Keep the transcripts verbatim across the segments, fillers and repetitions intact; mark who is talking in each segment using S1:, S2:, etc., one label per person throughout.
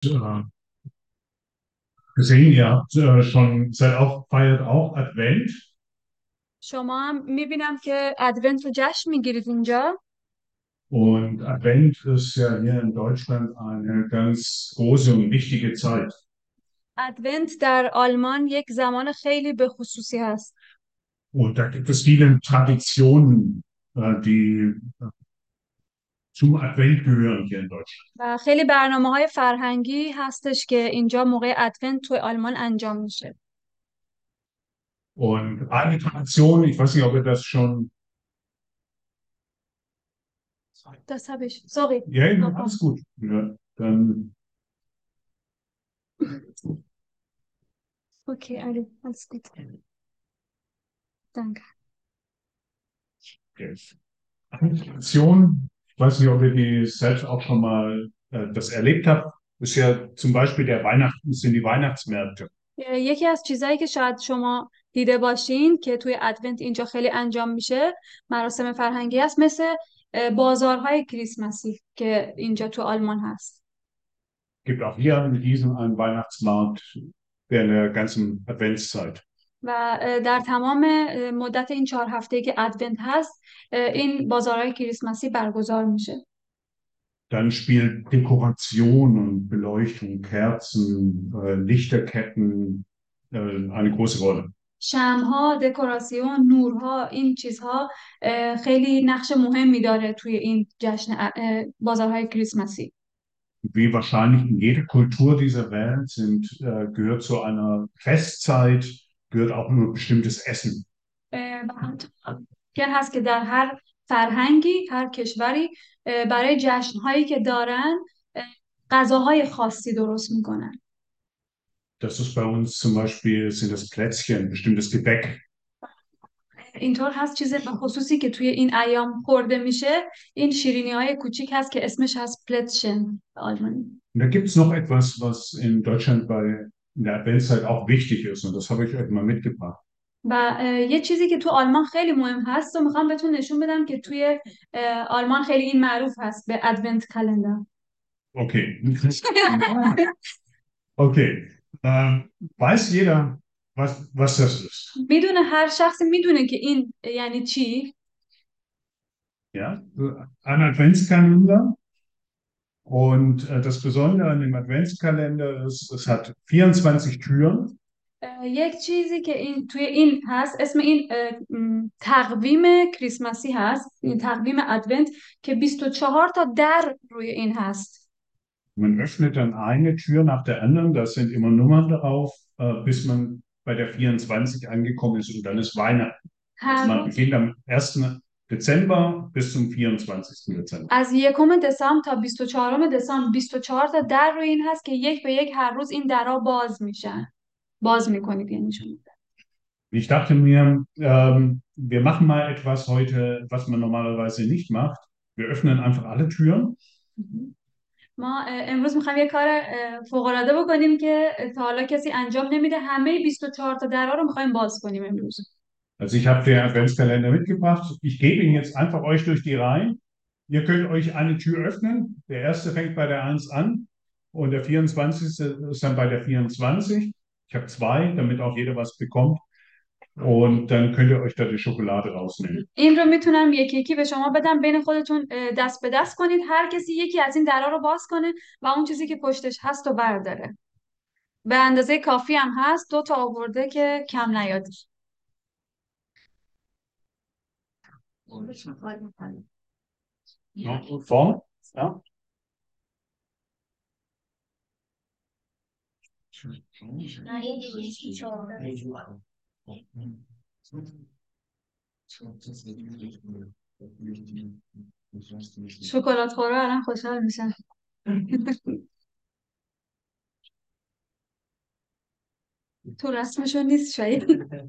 S1: äh, gesehen, ihr habt äh, schon, seid auch, feiert auch Advent.
S2: شما هم میبینم که ادونت رو جشن میگیرید اینجا.
S1: Und Advent ist ja hier in Deutschland eine ganz große und wichtige Zeit.
S2: ادونت در آلمان یک زمان خیلی به خصوصی هست
S1: Und da gibt es viele Traditionen, äh, die äh, zum Advent gehören hier in Deutschland.
S2: و خیلی برنامه های فرهنگی هستش که اینجا موقع ادونت توی آلمان انجام میشه.
S1: Und eine Tradition, ich weiß nicht, ob ihr das schon,
S2: Das habe ich. Sorry.
S1: ja, ja, alles gut. Ja, dann
S2: Okay, Ali, alles gut. Danke.
S1: yes. Eine Tradition, ich weiß nicht, ob ihr die selbst auch schon mal äh, das erlebt habt, ist ja zum Beispiel der Weihnachten, sind die Weihnachtsmärkte.
S2: یکی از چیزهایی که شاید شما دیده باشین که توی ادونت اینجا خیلی انجام میشه مراسم فرهنگی است، مثل اه، بازارهای کریسمسی که اینجا تو آلمان هست.
S1: Gibt auch hier in Gießen einen Weihnachtsmarkt während der ganzen Adventszeit.
S2: و اه، در تمام اه، مدت این چهار هفته که ادونت هست اه، این بازارهای کریسمسی برگزار میشه.
S1: Dann spielt Dekoration und Beleuchtung, Kerzen, äh, Lichterketten äh, eine große Rolle.
S2: شمعها، دکوراسیون، نورها، این چیزها اه، خیلی نقش مهمی داره توی این جشن اه، بازارهای کریسمسی.
S1: Wie wahrscheinlich in jeder Kultur dieser Welt sind, äh, gehört zu einer Festzeit, gehört auch nur bestimmtes Essen.
S2: اه، و همونطور ممکن هست که در هر فرهنگی، هر کشوری اه، برای جشنهایی که دارن اه، غذاهای خاصی درست میکنن.
S1: Das ist bei uns zum Beispiel, sind das Plätzchen, bestimmtes Gebäck.
S2: اینطور هست چیز به خصوصی که توی این ایام خورده میشه، این شیرینی های کوچیک هست که اسمش هست پلتشن به آلمانی.
S1: Und da gibt es noch etwas, was in Deutschland bei in der Adventszeit auch wichtig ist. Und das habe ich euch mal mitgebracht.
S2: و اه، یه چیزی که تو آلمان خیلی مهم هست و میخوام بهتون نشون بدم که توی اه، آلمان خیلی این معروف هست به ادونت کلندر.
S1: Okay. Okay. Ähm, weiß jeder, was, was das ist?
S2: میدونه، هر شخصی میدونه که این یعنی چی.
S1: Ja, ein Adventskalender. Und äh, das Besondere an dem Adventskalender ist, es hat vierundzwanzig Türen.
S2: اه، یک چیزی که این توی این هست اسم این اه، م، تقویم کریسمسی هست، این تقویم ادونت که بیست و چهار تا در روی این هست.
S1: Man öffnet dann eine Tür nach der anderen, da sind immer Nummern drauf, äh, bis man bei der vierundzwanzig angekommen ist und dann ist Weihnachten. Also
S2: هر
S1: man
S2: روز
S1: beginnt am ersten Dezember bis zum vierundzwanzigsten Dezember.
S2: از یکم دسامبر تا بیست و چهارم دسامبر بیست و چهار تا در روی این هست که یک به یک هر روز این درا باز میشن. باز میکنید یعنی شما.
S1: Ich dachte mir, ähm, wir machen mal etwas heute, was man normalerweise nicht macht. Wir öffnen einfach alle Türen.
S2: ما اه، امروز میخوایم یه کار فوق العاده بکنیم که تا حالا کسی انجام نمیده، همه بیست و چهار تا درا رو میخوایم باز کنیم امروز.
S1: Also ich habe den Adventskalender mitgebracht. Ich gebe ihn jetzt einfach euch durch die Reihen. Ihr könnt euch eine Tür öffnen. Der erste fängt bei der eins an und der vierundzwanzigste ist dann bei der vierundzwanzig. Ich habe zwei, damit auch jeder was bekommt. Und dann könnt ihr euch da die Schokolade rausnehmen.
S2: این رو میتونم یکی یکی به شما بدم، بین خودتون اه، دست به دست کنید، هر کسی یکی از این درا رو باز کنه و اون چیزی که پشتش هست رو برداره. به اندازه کافی هم هست، دو تا آورده که کم نیاد.
S1: Ja, vorne? Ja.
S2: شکلات خورا الان خوشحال میشن. تو رسمشون نیست شاید.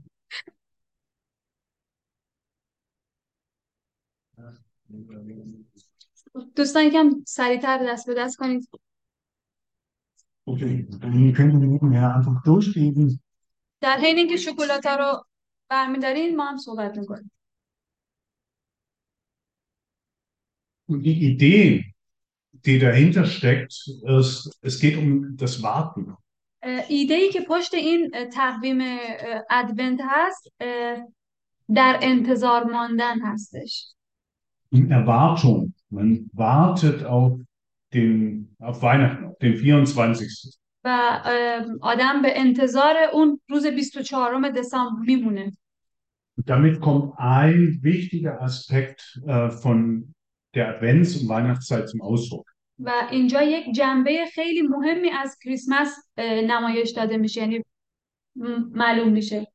S2: دوستان یکم سریعتر دست به دست کنید.
S1: Okay, dann könnt ihr nebenher einfach durchgeben.
S2: در حین اینکه شکلاتا رو برمیدارین ما هم صحبت میکنیم.
S1: Und die Idee die dahinter steckt, ist, es geht um das Warten.
S2: اه، ایده ای که پشت این اه، تقویم اه، ادونت هست اه، در انتظار ماندن هستش
S1: Um Erwartung. Man wartet auf den, auf Weihnachten, auf den vierundzwanzigsten.
S2: و اه، آدم به انتظار اون روز بیست و چهارم دسامبر میمونه.
S1: Und damit kommt ein wichtiger Aspekt äh, von der Advents- und Weihnachtszeit zum Ausdruck.
S2: و اینجا یک جنبه خیلی مهمی از کریسمس اه، نمایش داده میشه، یعنی م- معلوم میشه.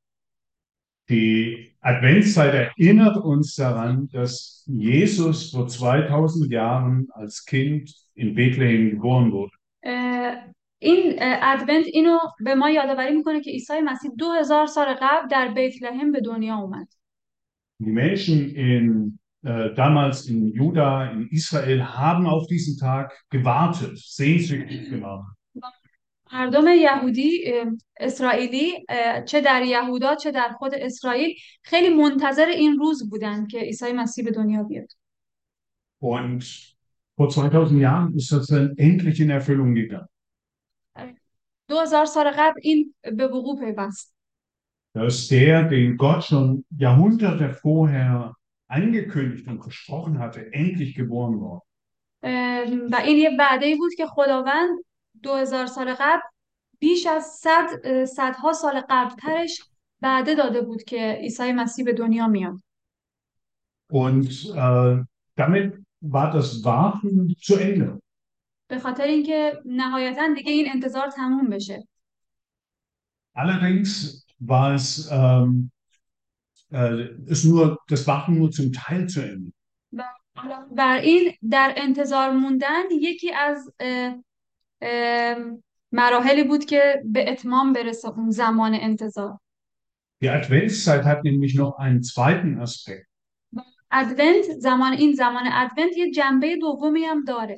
S1: Die Adventszeit erinnert uns daran, dass Jesus vor zweitausend Jahren als Kind in Bethlehem geboren wurde.
S2: اه، این اه، ادونت اینو به ما یادآوری میکنه که عیسی مسیح دو هزار سال قبل در بیت لحم به دنیا اومد.
S1: Die Menschen in, äh, damals in Juda, in Israel, haben auf diesen Tag gewartet, sehnsüchtig gewartet.
S2: مردم یهودی اه، اسرائیلی اه، چه در یهودا چه در خود اسرائیل خیلی منتظر این روز بودن که عیسی مسیح به دنیا بیاد.
S1: Und vor zweitausend Jahren ist das dann endlich in Erfüllung gegangen.
S2: دو هزار سال قبل این به وقوع پیوست.
S1: Dass der, den Gott schon Jahrhunderte vorher angekündigt und versprochen hatte, endlich geboren war.
S2: اه، و این یه وعده بود که خداوند دو هزار سال قبل بیش از صد اه، صدها سال قبلترش وعده داده بود که عیسی مسیح به دنیا میاد.
S1: Und äh, damit war das Warten zu Ende.
S2: به خاطر اینکه نهایتا دیگه این انتظار تموم بشه.
S1: Allerdings war es, ähm, äh, ist nur, das Warten nur zum Teil zu Ende.
S2: و بر این در انتظار موندن یکی از اه، اه، مراحلی بود که به اتمام برسه اون زمان انتظار.
S1: Die Adventszeit hat nämlich noch einen zweiten Aspekt.
S2: ادونت زمان این زمان ادونت یه جنبه دومی هم داره.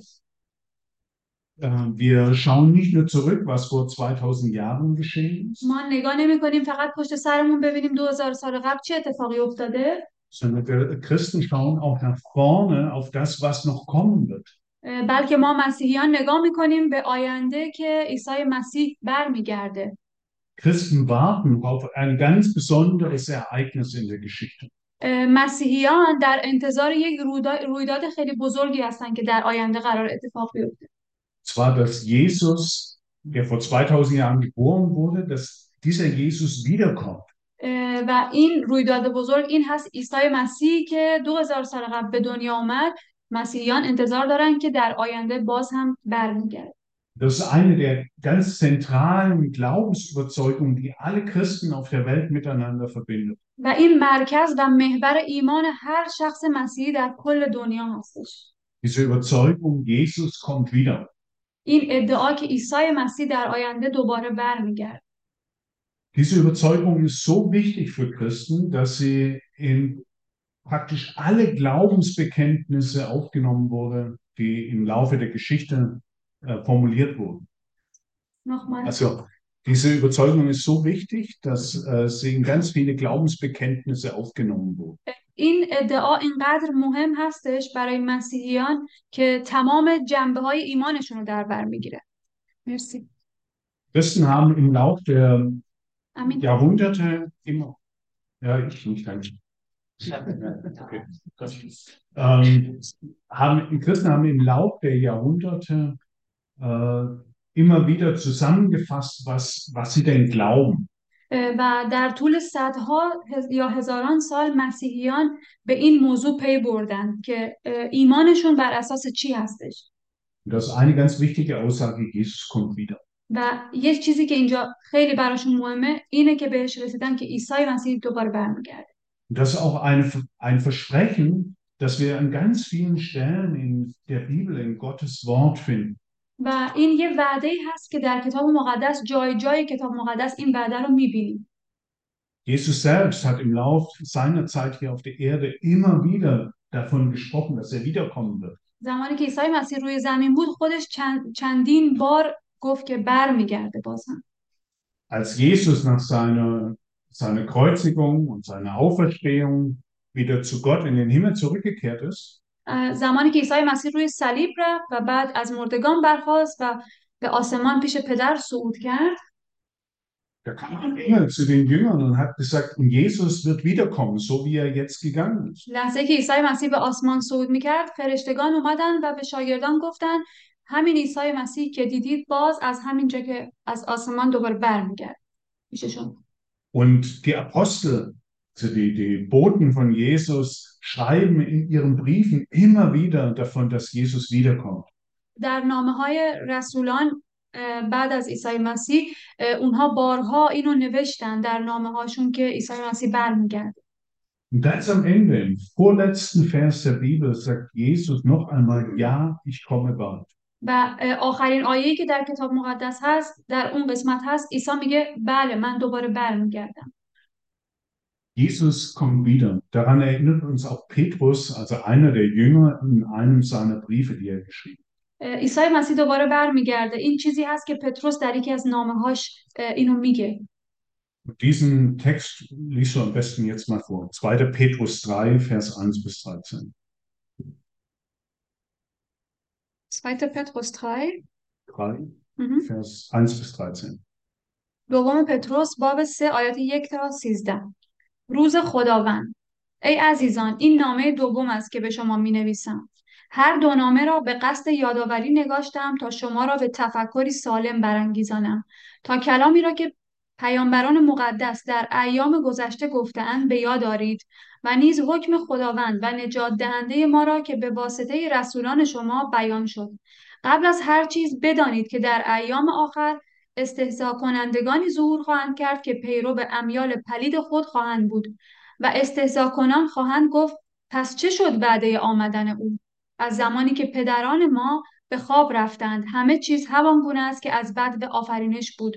S1: Äh, wir schauen nicht nur zurück, was vor zweitausend Jahren geschehen ist,
S2: ما نگاه نمی کنیم فقط پشت سرمون ببینیم دو هزار سال قبل چه اتفاقی افتاده،
S1: sondern wir Christen schauen auch nach vorne auf das, was noch kommen wird.
S2: اه، بلکه ما مسیحیان نگاه می کنیم به آینده که عیسی مسیح برمیگرده.
S1: Christen warten auf ein ganz besonderes Ereignis in der Geschichte.
S2: اه، مسیحیان در انتظار یک رویدا- رویداد خیلی بزرگی هستن که در آینده قرار اتفاق بیفته.
S1: Zwar, dass Jesus, der vor zweitausend Jahren geboren wurde, dass dieser Jesus wiederkommt.
S2: اه، و این رویداد بزرگ این هست عیسی مسیح که دو هزار سال قبل به دنیا آمد. مسیحیان انتظار دارن که در آینده باز هم برمیگرده.
S1: Das ist eine der ganz zentralen Glaubensüberzeugungen, die alle Christen auf der Welt miteinander verbindet.
S2: و این مرکز و محور ایمان هر شخص مسیحی در کل دنیا هستش.
S1: Diese Überzeugung, Jesus kommt wieder.
S2: این ادعا که عیسی مسیح در آینده دوباره برمیگرده.
S1: Diese Überzeugung ist so wichtig für Christen, dass sie in praktisch alle Glaubensbekenntnisse aufgenommen wurde, die im Laufe der Geschichte äh, formuliert wurden.
S2: نخمه.
S1: Also diese Überzeugung ist so wichtig, dass äh, sie in ganz viele Glaubensbekenntnisse aufgenommen wurden.
S2: این ادعا اینقدر مهم هستش برای مسیحیان که تمام جنبه های ایمانشون رو در بر میگیره. مرسی.
S1: Christen haben im Laufe der
S2: امین.
S1: Jahrhunderte immer, ja, ich nicht, danke. Okay. Ähm, haben, Christen haben im Laufe der Jahrhunderte äh, immer wieder zusammengefasst, was, was sie denn glauben.
S2: و در طول صدها هز- یا هزاران سال مسیحیان به این موضوع پی بردن که اه، ایمانشون بر اساس چی هستش.
S1: Und das ist eine ganz wichtige Aussage, Jesus kommt wieder.
S2: و یه چیزی که اینجا خیلی براشون مهمه اینه که بهش رسیدن که عیسی مسیح دوباره برمیگرده.
S1: Und das ist auch eine, ein Versprechen, das wir an ganz vielen Stellen in der Bibel, in Gottes Wort finden.
S2: و این یه وعده هست که در کتاب مقدس جای جای کتاب مقدس این وعده رو میبینیم.
S1: Jesus selbst hat im Lauf seiner Zeit hier auf der Erde immer wieder davon gesprochen, dass er wiederkommen wird.
S2: زمانی که عیسی مسیح روی زمین بود خودش چند، چندین بار گفت که برمیگرده بازم.
S1: Als Jesus nach seiner, seiner Kreuzigung und seiner Auferstehung wieder zu Gott in den Himmel zurückgekehrt ist,
S2: اه، زمانی که عیسی مسیح روی صلیب رفت و بعد از مردگان برخاست و به آسمان پیش پدر صعود کرد،
S1: Da kam ein Engel zu den Jüngern und hat gesagt, Jesus wird wiederkommen, so wie er jetzt gegangen ist.
S2: لحظه که عیسی مسیح به آسمان صعود میکرد، فرشتگان اومدن و به شاگردان گفتن همین عیسی مسیح که دیدید باز از همین جا که از آسمان دوباره برمیگرد پیششون.
S1: Und die Apostel, also die, die Boten von Jesus, schreiben in ihren Briefen immer wieder davon, dass Jesus wiederkommt.
S2: در نامه‌های رسولان اه، بعد از عیسی مسیح اه، اونها بارها اینو نوشتن در نامه‌هاشون که عیسی مسیح برمیگرده.
S1: Und ganz am Ende, im vorletzten Vers der Bibel, sagt Jesus noch einmal, ja, ich komme bald.
S2: و اه، آخرین آیه‌ای که در کتاب مقدس هست در اون قسمت hast عیسی میگه بله من دوباره برمیگردم.
S1: Jesus kommt wieder. Daran erinnert uns auch Petrus, also einer der Jünger, in einem seiner Briefe, die er geschrieben hat.
S2: اه، عیسی مسیح دوباره برمیگرده. این چیزی هست که پتروس در یکی از نامه‌هاش اه، اینو میگه.
S1: Und diesen Text liest du am besten jetzt mal vor. zweiter. Petrus drei, Vers eins bis dreizehn.
S2: zweiter. Petrus drei.
S1: drei,
S2: مهم.
S1: Vers eins bis dreizehn.
S2: دوم پتروس باب سه آیات یک تا سیزده. روز خداوند. ای عزیزان این نامه دوم است که به شما می نویسم. هر دو نامه را به قصد یادآوری نگاشتم تا شما را به تفکری سالم برانگیزانم، تا کلامی را که پیامبران مقدس در ایام گذشته گفته‌اند به یاد آرید و نیز حکم خداوند و نجات دهنده ما را که به واسطه رسولان شما بیان شد. قبل از هر چیز بدانید که در ایام آخر استهزا کنندگانی ظهور خواهند کرد که پیرو به امیال پلید خود خواهند بود و استهزا کنان خواهند گفت پس چه شد وعده آمدن او؟ از زمانی که پدران ما به خواب رفتند همه چیز همان گونه است که از بدو آفرینش بود.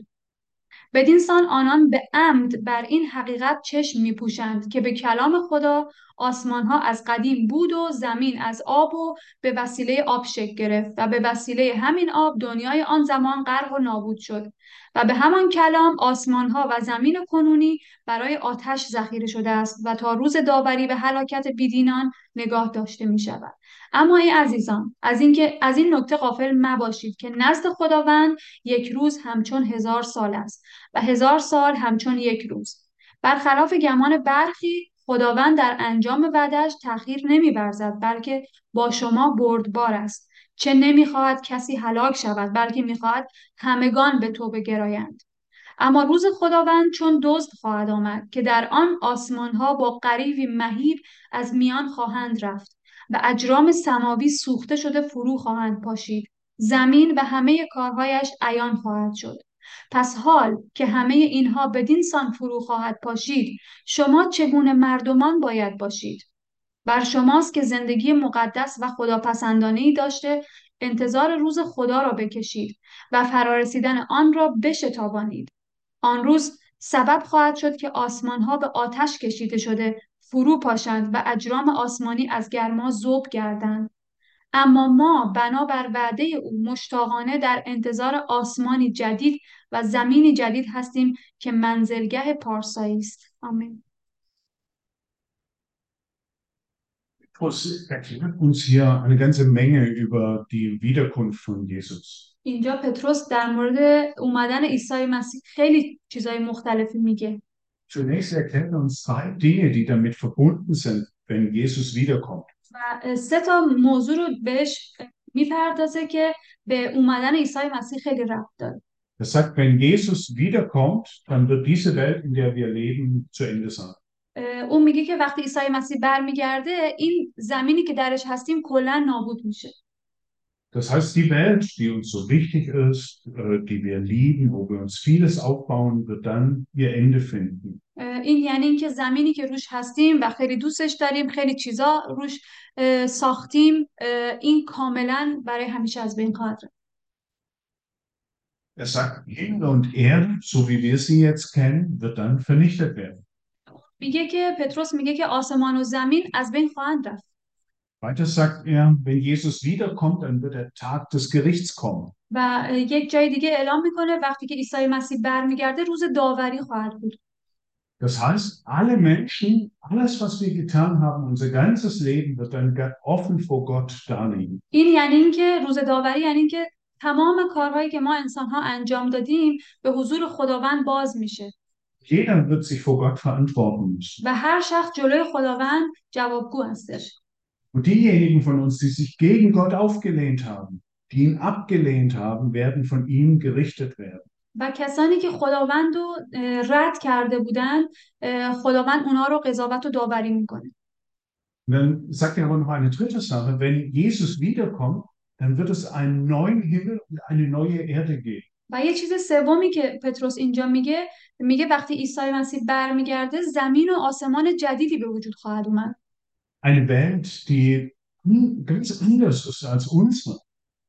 S2: بدین سان آنان به عمد بر این حقیقت چشم می‌پوشند که به کلام خدا آسمان‌ها از قدیم بود و زمین از آب و به وسیله آب شکل گرفت و به وسیله همین آب دنیای آن زمان غرق و نابود شد و به همان کلام آسمان‌ها و زمین کنونی برای آتش ذخیره شده است و تا روز داوری و هلاکت بیدینان نگاه داشته می‌شود. اما ای عزیزان از اینکه از این نکته غافل مباشید که نزد خداوند یک روز همچون هزار سال است و هزار سال همچون یک روز. برخلاف گمان برخی خداوند در انجام وعده‌اش تأخیر نمی‌ورزد بلکه با شما بردبار است، چه نمی‌خواهد کسی هلاک شود بلکه می‌خواهد همگان به توبه گرایند. اما روز خداوند چون دزد خواهد آمد که در آن آسمان‌ها با غریوی مهیب از میان خواهند رفت و اجرام سماوی سوخته شده فرو خواهند پاشید. زمین و همه کارهایش عیان خواهد شد. پس حال که همه اینها بدین سان فرو خواهد پاشید، شما چگونه مردمان باید باشید؟ بر شماست که زندگی مقدس و خداپسندانه‌ای داشته انتظار روز خدا را بکشید و فرارسیدن آن را بشتابانید. آن روز سبب خواهد شد که آسمان‌ها به آتش کشیده شده فرو پاشند و اجرام آسمانی از گرما ذوب گردند. اما ما بنابر وعده او مشتاقانه در انتظار آسمانی جدید و زمینی جدید هستیم که منزلگاه پارسایی است. آمین.
S1: Petrus erklärt uns hier eine ganze Menge über die Wiederkunft von Jesus.
S2: اینجا پتروس در مورد اومدن عیسی مسیح خیلی چیزای مختلفی میگه.
S1: Zunächst erklärt er uns drei Dinge, die damit verbunden sind, wenn Jesus wiederkommt.
S2: و سه تا موضوع رو بهش میپردازه که به اومدن عیسی مسیح خیلی ربط داره.
S1: Er sagt, wenn Jesus wiederkommt, dann wird diese Welt, in der wir leben, zu Ende sein.
S2: اون میگه که وقتی عیسی مسیح برمیگرده این زمینی که درش هستیم کلا نابود میشه.
S1: Das heißt, die Welt, die uns so wichtig ist, die wir lieben, wo wir uns vieles aufbauen, wird dann ihr Ende finden.
S2: این یعنی اینکه زمینی که روش هستیم و خیلی دوستش داریم، خیلی چیزا روش ساختیم، این کاملا برای همیشه از بین خواهد رفت.
S1: Er sagt, Himmel und Erde, so wie wir sie jetzt kennen, wird dann vernichtet werden.
S2: میگه که پتروس میگه که آسمان و زمین از بین خواهند رفت.
S1: Weiter sagt er, wenn Jesus wiederkommt, dann wird der Tag des Gerichts kommen.
S2: و یک جای دیگه اعلام میکنه وقتی که عیسی مسیح برمیگرده روز داوری خواهد بود.
S1: Das heißt, alle Menschen, alles, was wir getan haben, unser ganzes Leben wird dann ga- offen vor Gott darliegen.
S2: این یعنی اینکه روز داوری یعنی اینکه تمام کارهایی که ما انسان‌ها انجام دادیم به حضور خداوند باز میشه
S1: Jeder wird sich vor Gott verantworten müssen.
S2: و هر شخص جلوی خداوند جوابگو هستش.
S1: Und diejenigen von uns, die sich gegen Gott aufgelehnt haben, die ihn abgelehnt haben, werden von ihm gerichtet werden.
S2: و کسانی که خداوند رو اه، رد کرده بودن اه، خداوند اونا رو قضاوت و داوری میکنه.
S1: Und dann sagt er aber noch eine dritte Sache. Wenn Jesus wiederkommt, dann wird es einen neuen Himmel und eine neue Erde geben.
S2: و یه چیز سومی که پتروس اینجا میگه میگه وقتی عیسی مسیح برمیگرده زمین و آسمان جدیدی به وجود خواهد اومد.
S1: Eine Welt, die ganz anders ist als unsere.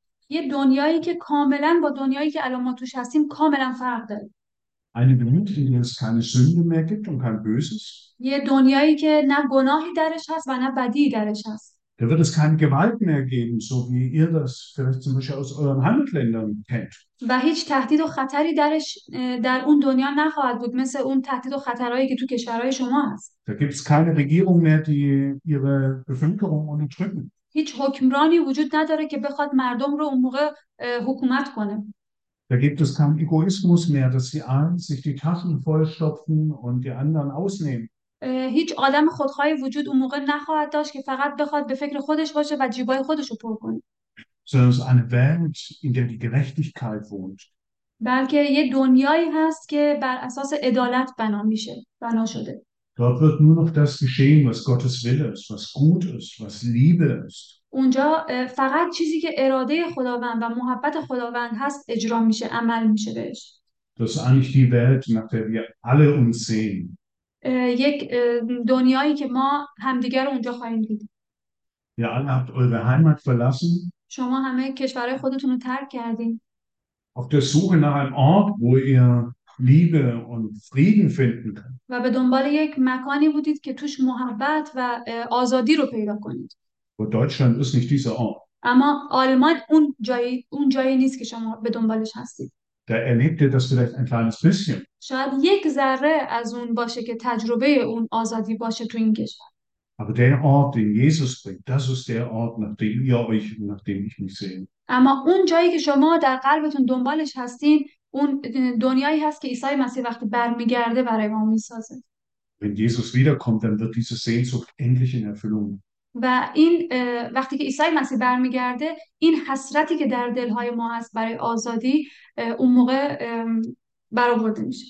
S2: یه دنیایی که کاملا با دنیایی که الان ما توش هستیم کاملا فرق داره.
S1: Eine Welt, in der es keine Sünde mehr gibt und kein Böses.
S2: یه دنیایی که نه گناهی درش هست و نه بدی درش هست.
S1: Da wird es keine Gewalt mehr geben, so wie ihr das vielleicht zum Beispiel aus euren Heimatländern kennt.
S2: و هیچ تهدید و خطری درش اه، در اون دنیا نخواهد بود مثل اون تهدید و خطرهایی که تو کشورهای شما هست.
S1: Da gibt es keine Regierung mehr, die ihre Bevölkerung unterdrücken.
S2: هیچ حکمرانی وجود نداره که بخواد مردم رو اون موقع اه، حکومت کنه.
S1: Da gibt es keinen Egoismus mehr, dass die einen sich die Taschen vollstopfen und die anderen ausnehmen.
S2: اه، هیچ آدم خودخواهی وجود اون موقع نخواهد داشت که فقط بخواد به فکر خودش باشه و جیبای خودش رو پر کنه.
S1: Sondern es ist eine Welt, in der die Gerechtigkeit wohnt.
S2: بلکه یه دنیایی هست که بر اساس عدالت بنا میشه، بنا شده.
S1: Dort wird nur noch das geschehen, was Gottes Wille ist, was gut ist, was Liebe ist.
S2: اونجا اه، فقط چیزی که اراده خداوند و محبت خداوند هست اجرا میشه، عمل میشه بهش.
S1: Das ist eigentlich die Welt, nach der wir alle uns sehen.
S2: اه، یک اه، دنیایی که ما همدیگر رو اونجا خواهیم دید.
S1: Ihr alle habt eure Heimat verlassen,
S2: شما همه کشورهای خودتون رو ترک کردین
S1: auf der Suche nach einem Ort, wo ihr Liebe und Frieden finden könnt.
S2: و به دنبال یک مکانی بودید که توش محبت و اه، آزادی رو پیدا کنید.
S1: Aber Deutschland ist nicht dieser Ort.
S2: اما آلمان اون جایی اون جایی نیست که شما به دنبالش هستید.
S1: Da erlebt ihr das vielleicht ein kleines bisschen.
S2: شاید یک ذره از اون باشه که تجربه اون آزادی باشه تو این کشور.
S1: Aber der Ort, den Jesus bringt, das ist der Ort, nach dem ihr euch, nach dem ich mich sehe.
S2: اما اون جایی که شما در قلبتون دنبالش هستین اون دنیایی هست که عیسی مسیح وقتی برمیگرده برای ما میسازه.
S1: Wenn Jesus wiederkommt, dann wird diese Sehnsucht endlich in Erfüllung.
S2: و این اه، وقتی که عیسی مسیح برمیگرده این حسرتی که در دلهای ما هست برای آزادی اه، اون موقع ام، برآورده میشه.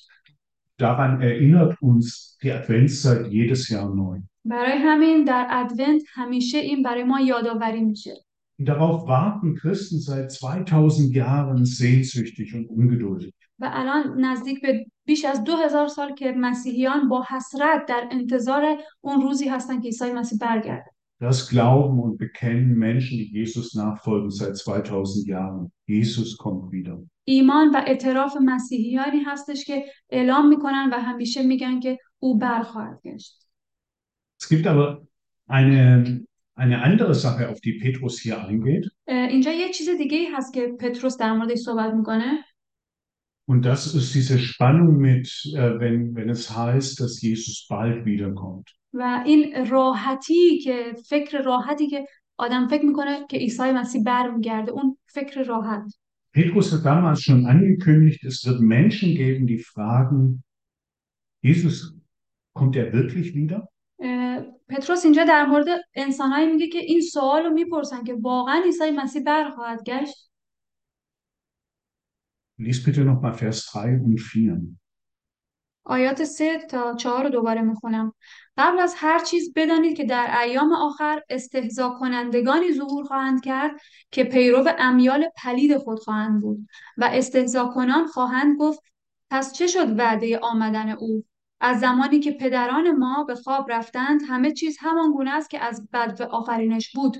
S1: Daran erinnert uns die Adventszeit jedes Jahr neu.
S2: برای همین در ادونت همیشه این برای ما یادآوری میشه.
S1: Und darauf warten Christen seit zweitausend Jahren sehnsüchtig und ungeduldig.
S2: و الان نزدیک به بیش از دو هزار سال که مسیحیان با حسرت در انتظار اون روزی هستن که عیسی مسیح برگرده.
S1: Das glauben und bekennen Menschen, die Jesus nachfolgen seit zweitausend Jahren. Jesus kommt wieder.
S2: ایمان و اعتراف مسیحیانی هستش که اعلام میکنن و همیشه میگن که او برخواهد گشت.
S1: Es gibt aber eine, eine andere Sache, auf die Petrus hier eingeht.
S2: اه، اینجا یه چیز دیگه ای هست که پتروس در موردش صحبت میکنه
S1: Und das ist diese Spannung mit, äh, wenn, wenn es heißt, dass Jesus bald wiederkommt.
S2: و این راحتی که فکر راحتی که آدم فکر میکنه که عیسی مسیح برمیگرده، اون فکر راحت.
S1: Petrus hat damals schon angekündigt, es wird Menschen geben, die fragen, Jesus, kommt er wirklich wieder?
S2: اه، پتروس اینجا در مورد انسانهایی میگه که این سوال رو میپرسن که واقعا عیسی مسیح برخواهد گشت.
S1: Lies bitte nochmal Vers drei und vier.
S2: آیات سه تا چهار رو دوباره میخونم. قبل از هر چیز بدانید که در ایام آخر استهزا کنندگانی ظهور خواهند کرد که پیرو امیال پلید خود خواهند بود و استهزا کنان خواهند گفت پس چه شد وعده آمدن او؟ از زمانی که پدران ما به خواب رفتند همه چیز همان گونه است که از بدو آفرینش بود.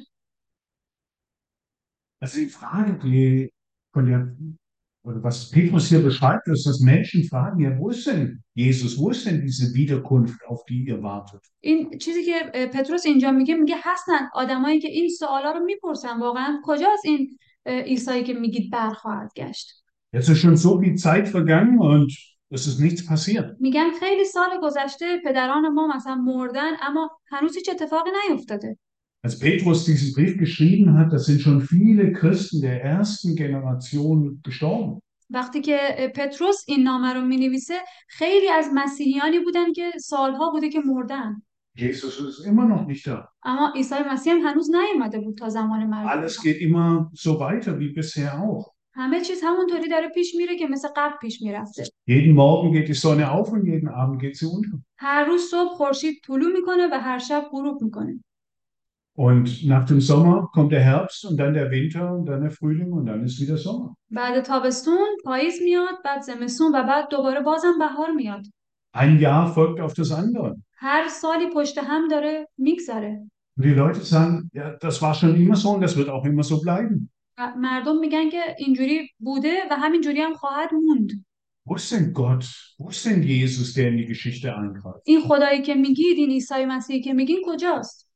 S1: Also die Frage, die von der, oder was Petrus hier beschreibt, ist, dass Menschen fragen, ja, wo ist denn Jesus? Wo ist denn diese Wiederkunft, auf die ihr wartet?
S2: این چیزی که اه، پتروس اینجا میگه میگه هستن آدمایی که این سوالا رو میپرسن واقعا کجاست این اه، عیسی که میگید برخواهد گشت.
S1: Jetzt ist schon so viel Zeit vergangen und Es ist nichts passiert.
S2: میگن خیلی سال گذشته پدران ما مثلا مردن اما هنوز هیچ اتفاقی نیفتاده.
S1: Als Petrus diesen Brief geschrieben hat, da sind schon viele Christen der ersten Generation gestorben.
S2: وقتی که پتروس این نامه رو مینویسه خیلی از مسیحیانی بودن که سالها بوده که مردن.
S1: Jesus ist immer noch nicht da.
S2: اما عیسی مسیح هم هنوز نیومده بود تا زمان مرگ.
S1: Alles geht immer so weiter wie bisher auch.
S2: همه چیز همونطوری داره پیش میره که مثل قبل پیش میرفته.
S1: Jeden Morgen geht die Sonne auf und jeden Abend geht sie unter.
S2: هر روز صبح خورشید طلوع میکنه و هر شب غروب میکنه.
S1: Und nach dem Sommer kommt der Herbst und dann der Winter und dann der Frühling und dann ist wieder Sommer.
S2: بعد تابستون پاییز میاد، بعد زمستون و بعد دوباره بازم بهار میاد.
S1: Ein Jahr folgt auf das andere.
S2: هر سالی پشت هم داره میگذره.
S1: Und die Leute sagen, ja, das war schon immer so und das wird auch immer so bleiben.
S2: و مردم میگن که اینجوری بوده و همینجوری هم خواهد موند.
S1: Wo ist denn Gott? Wo ist denn Jesus, der in die Geschichte eingreift?
S2: این خدایی که میگید، این عیسی مسیحی که میگین کجاست؟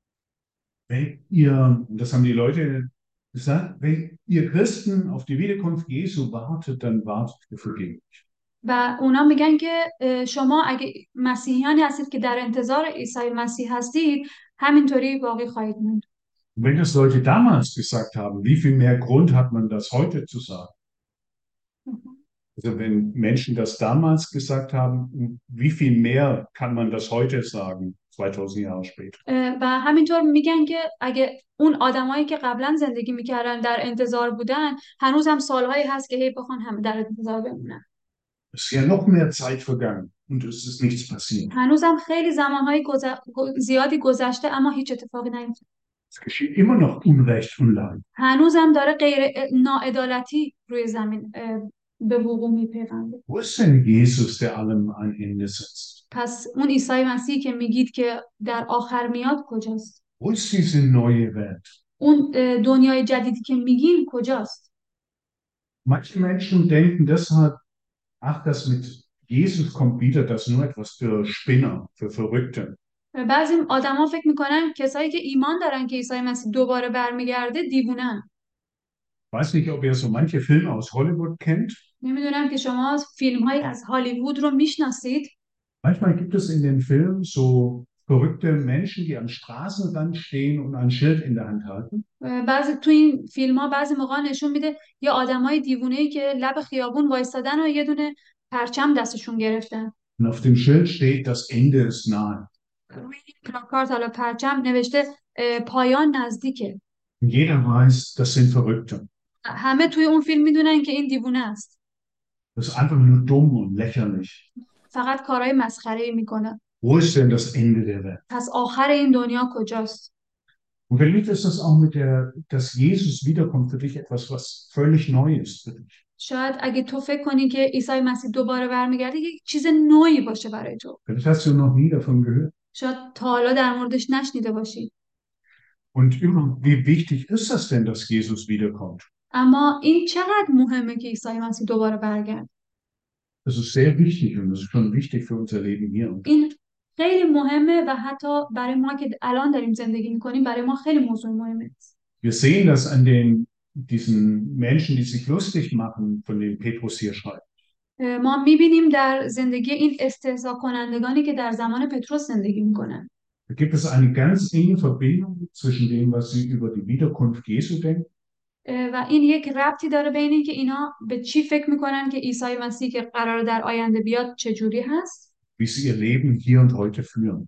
S1: Wenn ihr, das haben die Leute gesagt, wenn ihr Christen auf die Wiederkunft Jesu wartet, dann wartet ihr vergeblich.
S2: و اونا میگن که شما اگه مسیحیانی هستید که در انتظار عیسی مسیح هستید همینطوری باقی خواهید موند.
S1: Und wenn das Leute damals gesagt haben, wie viel mehr Grund hat man das heute zu sagen? Also wenn Menschen das damals gesagt haben, wie viel mehr kann man das heute sagen, zweitausend Jahre später?
S2: و همینطور میگن که اگه اون آدمایی که قبلا زندگی میکردن در انتظار بودن هنوز هم سالهایی هست که هی بخوان هم در انتظار بمونن.
S1: Es ist ja noch mehr Zeit vergangen und es ist nichts passiert.
S2: هنوز هم خیلی زمانهای گذ... زیادی گذشته اما هیچ اتفاقی نیفتاده.
S1: Es geschieht immer noch Unrecht und Leid.
S2: هنوز هم داره غیر ناعدالتی روی زمین به وقوع میپیونده.
S1: Wo ist denn Jesus, der allem ein Ende setzt?
S2: پس اون عیسی مسیحی که میگید که در آخر میاد کجاست؟
S1: Wo ist diese neue Welt?
S2: اون دنیای جدیدی که میگین کجاست؟
S1: Manche Menschen denken deshalb, ach, das mit Jesus kommt wieder, das ist nur etwas für Spinner, für Verrückte.
S2: بعضی آدما فکر میکنن کسایی که ایمان دارن که عیسی مسیح دوباره برمیگرده دیوونن.
S1: Weiß nicht, ob ihr so manche Filme aus Hollywood kennt.
S2: نمیدونم که شما فیلم های از هالیوود رو میشناسید.
S1: Manchmal gibt es in den Filmen so verrückte Menschen, die am Straßenrand stehen und ein Schild in der Hand halten.
S2: بعضی تو این فیلم ها بعضی موقع نشون میده یه آدمای دیوونه‌ای که لب خیابون وایستادن و یه دونه پرچم دستشون گرفتن.
S1: Und auf dem Schild steht, das Ende ist nahe.
S2: روی پلاکارت حالا پرچم نوشته پایان نزدیکه.
S1: Und jeder weiß, das sind Verrückte.
S2: همه توی اون فیلم میدونن که این دیوونه است.
S1: Das ist einfach nur dumm und lächerlich.
S2: فقط کارهای مسخره‌ای میکنه.
S1: Wo ist denn das Ende der Welt?
S2: پس آخر این دنیا کجاست؟
S1: Und vielleicht ist das auch mit der, dass Jesus wiederkommt für dich etwas, was völlig neu ist für dich.
S2: شاید اگه تو فکر کنی که عیسی مسیح دوباره برمیگرده یک چیز نوعی باشه برای تو.
S1: Vielleicht hast du noch nie davon gehört.
S2: شاید تا حالا در موردش نشنیده باشی.
S1: Und überhaupt, wie wichtig ist das denn, dass Jesus wiederkommt?
S2: اما این چقدر مهمه که عیسی مسیح دوباره برگرده؟
S1: Das ist sehr wichtig und das ist schon wichtig für unser Leben hier.
S2: این خیلی مهمه و حتی برای ما که الان داریم زندگی میکنیم برای ما خیلی موضوع مهمه است.
S1: Wir sehen das an den diesen Menschen, die sich lustig machen, von denen Petrus hier schreibt.
S2: ما میبینیم در زندگی این استهزا کنندگانی که در زمان پتروس زندگی میکنن.
S1: Da gibt es eine ganz enge Verbindung zwischen dem, was sie über die Wiederkunft Jesu denken.
S2: و این یک ربطی داره بین این که اینا به چی فکر میکنن که عیسی مسیح که قرار در آینده بیاد چجوری هست.
S1: Wie sie ihr Leben hier und heute führen.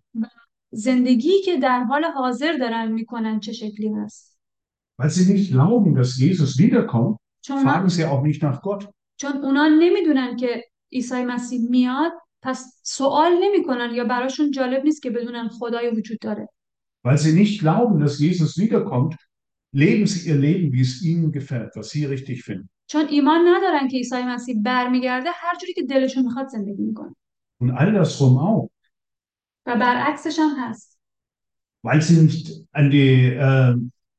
S2: زندگی که در حال حاضر دارن میکنن چه شکلی هست.
S1: Weil sie nicht glauben, dass Jesus wiederkommt,
S2: چون
S1: fragen sie auch nicht nach Gott.
S2: چون اونا نمیدونن که عیسی مسیح میاد پس سوال نمیکنن یا براشون جالب نیست که بدونن خدای وجود داره.
S1: Weil sie nicht glauben, dass Jesus wiederkommt, leben sie ihr Leben, wie es ihnen gefällt, was sie richtig finden.
S2: چون ایمان ندارن که عیسی مسیح برمیگرده هر جوری که دلشون میخواد زندگی میکنن.
S1: Und andersrum auch.
S2: و برعکسش هم هست.
S1: Weil sie nicht an die, äh,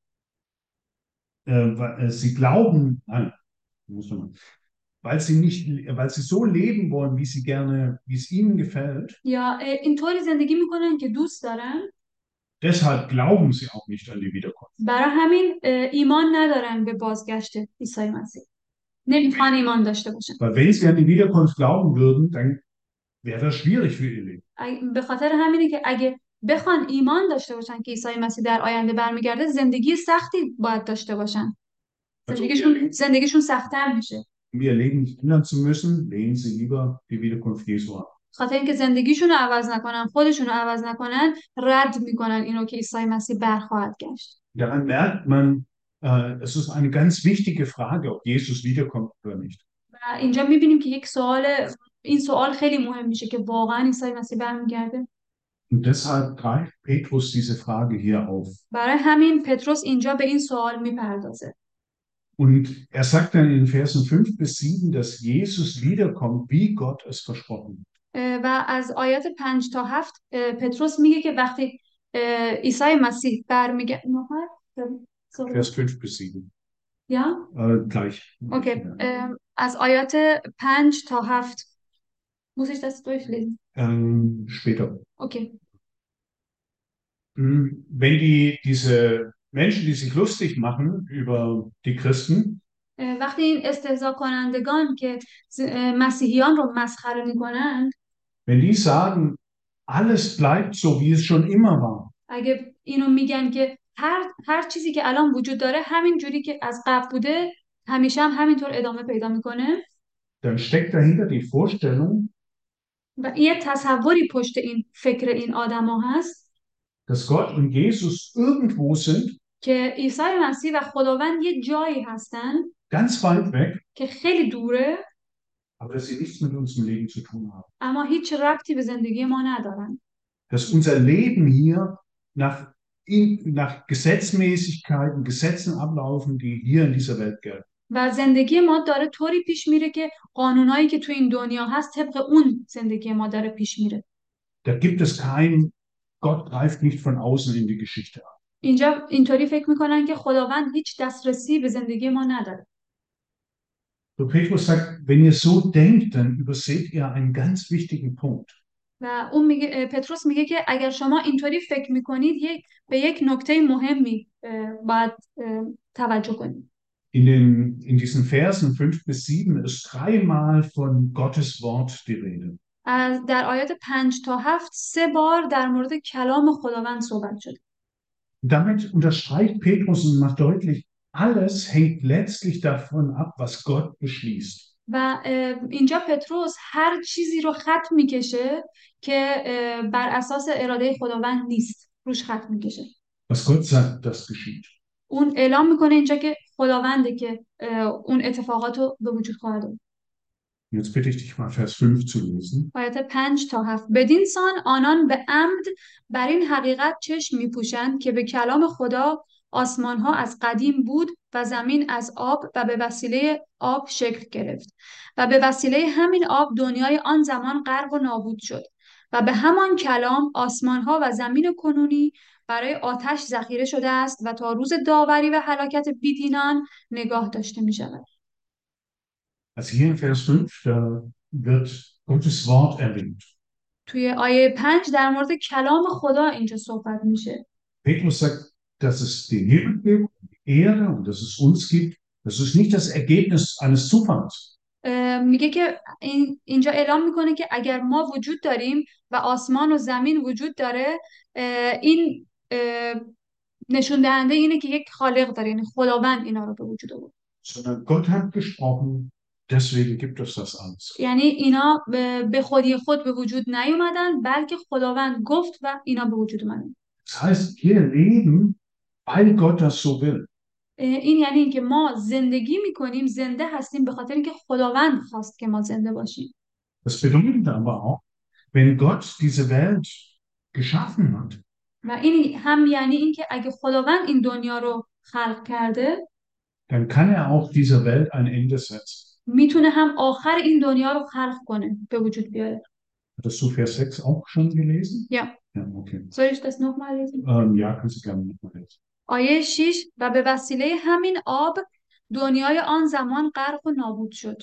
S1: äh, sie glauben, nein, muss man, weil sie nicht, weil sie so leben wollen, wie sie gerne, wie es ihnen gefällt.
S2: یا اینطوری زندگی میکنن که دوست دارن.
S1: Deshalb glauben sie auch nicht an die Wiederkunft.
S2: برای همین ایمان ندارن به بازگشت عیسی مسیح. نمیخوان ایمان داشته باشن.
S1: Weil wenn sie an die Wiederkunft glauben würden, dann wäre das schwierig für ihr Leben.
S2: اگه- به خاطر همینه که اگه بخوان ایمان داشته باشن که عیسی مسیح در آینده برمیگرده، زندگی سختی باید داشته باشن.
S1: Also, um ihr
S2: زندگیشون
S1: Leben,
S2: زندگیشون سخت‌تر میشه.
S1: um ihr Leben nicht ändern zu müssen, lehnen sie lieber die Wiederkunft Jesu ab.
S2: خاطر اینکه زندگیشون رو عوض نکنن، خودشون رو عوض نکنن، رد میکنن اینو که عیسی مسیح برخواهد گشت.
S1: Daran merkt man, äh, es ist eine ganz wichtige Frage, ob Jesus wiederkommt oder nicht.
S2: و اینجا میبینیم که یک سوال این سوال خیلی مهم میشه که واقعا عیسی مسیح برمیگرده.
S1: Und deshalb greift Petrus diese Frage hier auf.
S2: برای همین پتروس اینجا به این سوال میپردازه.
S1: Und er sagt dann in Versen fünf bis sieben, dass Jesus wiederkommt, wie Gott es versprochen hat.
S2: اه، و از آیات پنج تا هفت اه، پتروس میگه که وقتی اه، عیسی مسیح برمیگرده.
S1: Vers fünf bis sieben.
S2: یا
S1: Äh, gleich.
S2: اوکی.
S1: Ja.
S2: اه، از آیات پنج تا هفت muss ich das durchlesen?
S1: Ähm, später.
S2: اوکی.
S1: Hm, Wenn die, diese Menschen, die sich lustig machen über die Christen,
S2: اه، وقتی این استهزا کنندگان که ز- اه، مسیحیان رو مسخره میکنند،
S1: wenn die sagen, alles bleibt so, wie es schon immer war,
S2: اگه اینو میگن که هر هر چیزی که الان وجود داره همین جوری که از قبل بوده همیشه هم همینطور ادامه پیدا میکنه،
S1: dann steckt dahinter die Vorstellung,
S2: و یه تصوری پشت این فکر این آدما هست
S1: dass Gott und Jesus irgendwo sind,
S2: که عیسی مسیح و خداوند یه جایی هستن
S1: ganz weit weg,
S2: که خیلی دوره،
S1: aber dass sie nichts mit unserem Leben zu tun haben.
S2: اما هیچ ربطی به زندگی ما ندارن.
S1: Dass unser Leben hier nach, in, nach Gesetzmäßigkeiten, Gesetzen ablaufen, die hier in dieser Welt gelten.
S2: و زندگی ما داره طوری پیش میره که قانونایی که تو این دنیا هست طبق اون زندگی ما داره پیش میره.
S1: Da gibt es kein, Gott greift nicht von außen in die Geschichte ein.
S2: اینجا اینطوری فکر میکنن که خداوند هیچ دسترسی به زندگی ما نداره.
S1: So Petrus sagt, wenn ihr so denkt, dann überseht ihr einen ganz wichtigen Punkt.
S2: و اون میگه اه، پتروس میگه که اگر شما اینطوری فکر میکنید یک به یک نکته مهمی اه، باید اه، توجه کنید.
S1: In, den, in diesen Versen fünf bis sieben ist dreimal von Gottes Wort die Rede.
S2: از در آیات پنج تا هفت سه بار در مورد کلام خداوند صحبت شده.
S1: Damit unterstreicht Petrus und macht deutlich, alles hängt letztlich davon ab, was Gott beschließt.
S2: و اه، اینجا پتروس هر چیزی رو خط میکشه که اه، بر اساس اراده خداوند نیست، روش خط میکشه.
S1: Was Gott sagt, das geschieht.
S2: اون اعلام میکنه اینجا که خداونده که اه، اون اتفاقات رو به وجود خواهد آورد.
S1: Und jetzt bitte ich dich mal Vers fünf zu lesen.
S2: آیات پنج تا هفت. بدین سان آنان به عمد بر این حقیقت چشم میپوشند که به کلام خدا آسمان ها از قدیم بود و زمین از آب و به وسیله آب شکل گرفت و به وسیله همین آب دنیای آن زمان غرق و نابود شد و به همان کلام آسمان ها و زمین کنونی برای آتش ذخیره شده است و تا روز داوری و هلاکت بیدینان نگاه داشته می شود.
S1: Also hier in Vers fünf, da wird Gottes Wort erwähnt.
S2: توی آیه پنج در مورد کلام خدا اینجا صحبت میشه.
S1: Petrus sagt, dass es den Himmel gibt, die Erde und dass es uns gibt. Das ist nicht das Ergebnis eines Zufalls.
S2: اه، میگه که این اینجا اعلام میکنه که اگر ما وجود داریم و آسمان و زمین وجود داره، اه، این اه، نشون دهنده اینه که یک خالق داره، یعنی خداوند اینا رو به وجود آورد.
S1: Sondern Gott hat gesprochen, deswegen gibt es das alles.
S2: یعنی اینا به به خودی خود به وجود نیومدن، بلکه خداوند گفت و اینا به وجود اومدن.
S1: Das heißt, wir leben, weil Gott das so will.
S2: اه، این یعنی اینکه ما زندگی میکنیم، زنده هستیم به خاطر اینکه خداوند خواست که ما زنده باشیم.
S1: Das bedeutet aber auch, wenn Gott diese Welt geschaffen hat,
S2: و این هم یعنی اینکه اگه خداوند این دنیا رو خلق کرده،
S1: dann kann er auch dieser Welt ein Ende setzen.
S2: میتونه هم آخر این دنیا رو خلق کنه، به وجود بیاره.
S1: Hattest du Vers sechs auch schon gelesen?
S2: Ja.
S1: Ja, okay.
S2: Soll ich das nochmal lesen?
S1: Ähm, ja, kannst du gerne nochmal lesen.
S2: آیه شش. و به وسیله همین آب دنیای آن زمان غرق و نابود شد.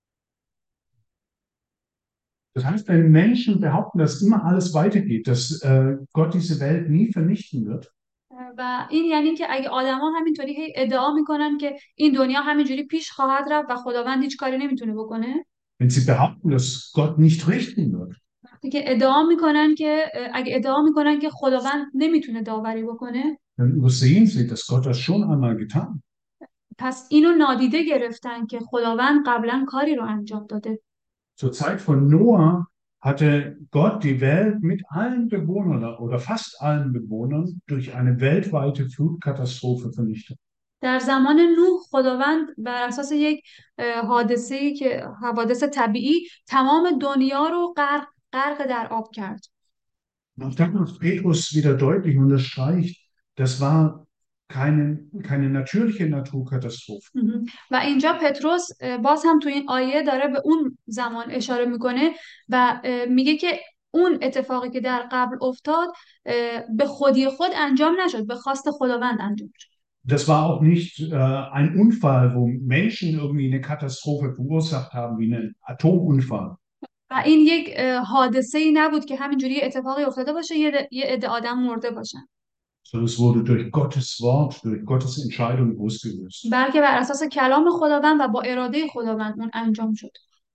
S1: Das heißt, wenn Menschen behaupten, dass immer alles weitergeht, dass äh, Gott diese Welt nie vernichten wird,
S2: و این یعنی که اگه آدما همینطوری هی ادعا میکنن که این دنیا همینجوری پیش خواهد رفت و خداوند هیچ کاری نمیتونه بکنه،
S1: Wenn sie behaupten, dass Gott nicht richten wird,
S2: وقتی که ادعا میکنن که اگه ادعا میکنن که خداوند نمیتونه داوری بکنه،
S1: dann übersehen sie, dass Gott das schon einmal getan hat.
S2: پس اینو نادیده گرفتن که خداوند قبلا کاری رو انجام داده.
S1: Zur Zeit von Noah hatte Gott die Welt mit allen Bewohnern oder fast allen Bewohnern durch eine weltweite Flutkatastrophe vernichtet.
S2: در زمان نوح خداوند بر اساس یک حادثه‌ای که حوادث طبیعی تمام دنیا رو غرق غرق در آب کرد.
S1: Und dann macht Petrus wieder deutlich und unterstreicht, das war keine, keine natürliche Naturkatastrophe.
S2: مهم. و اینجا پتروس اه، باز هم تو این آیه داره به اون زمان اشاره میکنه و اه، میگه که اون اتفاقی که در قبل افتاد اه، به خودی خود انجام نشد، به خواست خداوند انجام شد.
S1: Das war auch nicht äh, ein Unfall, wo Menschen irgendwie eine Katastrophe verursacht haben, wie einen Atomunfall,
S2: و این یک اه، حادثه‌ای نبود که همینجوری اتفاقی افتاده باشه یه ده- یه عده آدم مرده باشن،
S1: sondern es wurde durch Gottes Wort, durch Gottes Entscheidung ausgelöst.
S2: بلکه بر اساس کلام خداوند و با اراده خداوند اون انجام شد.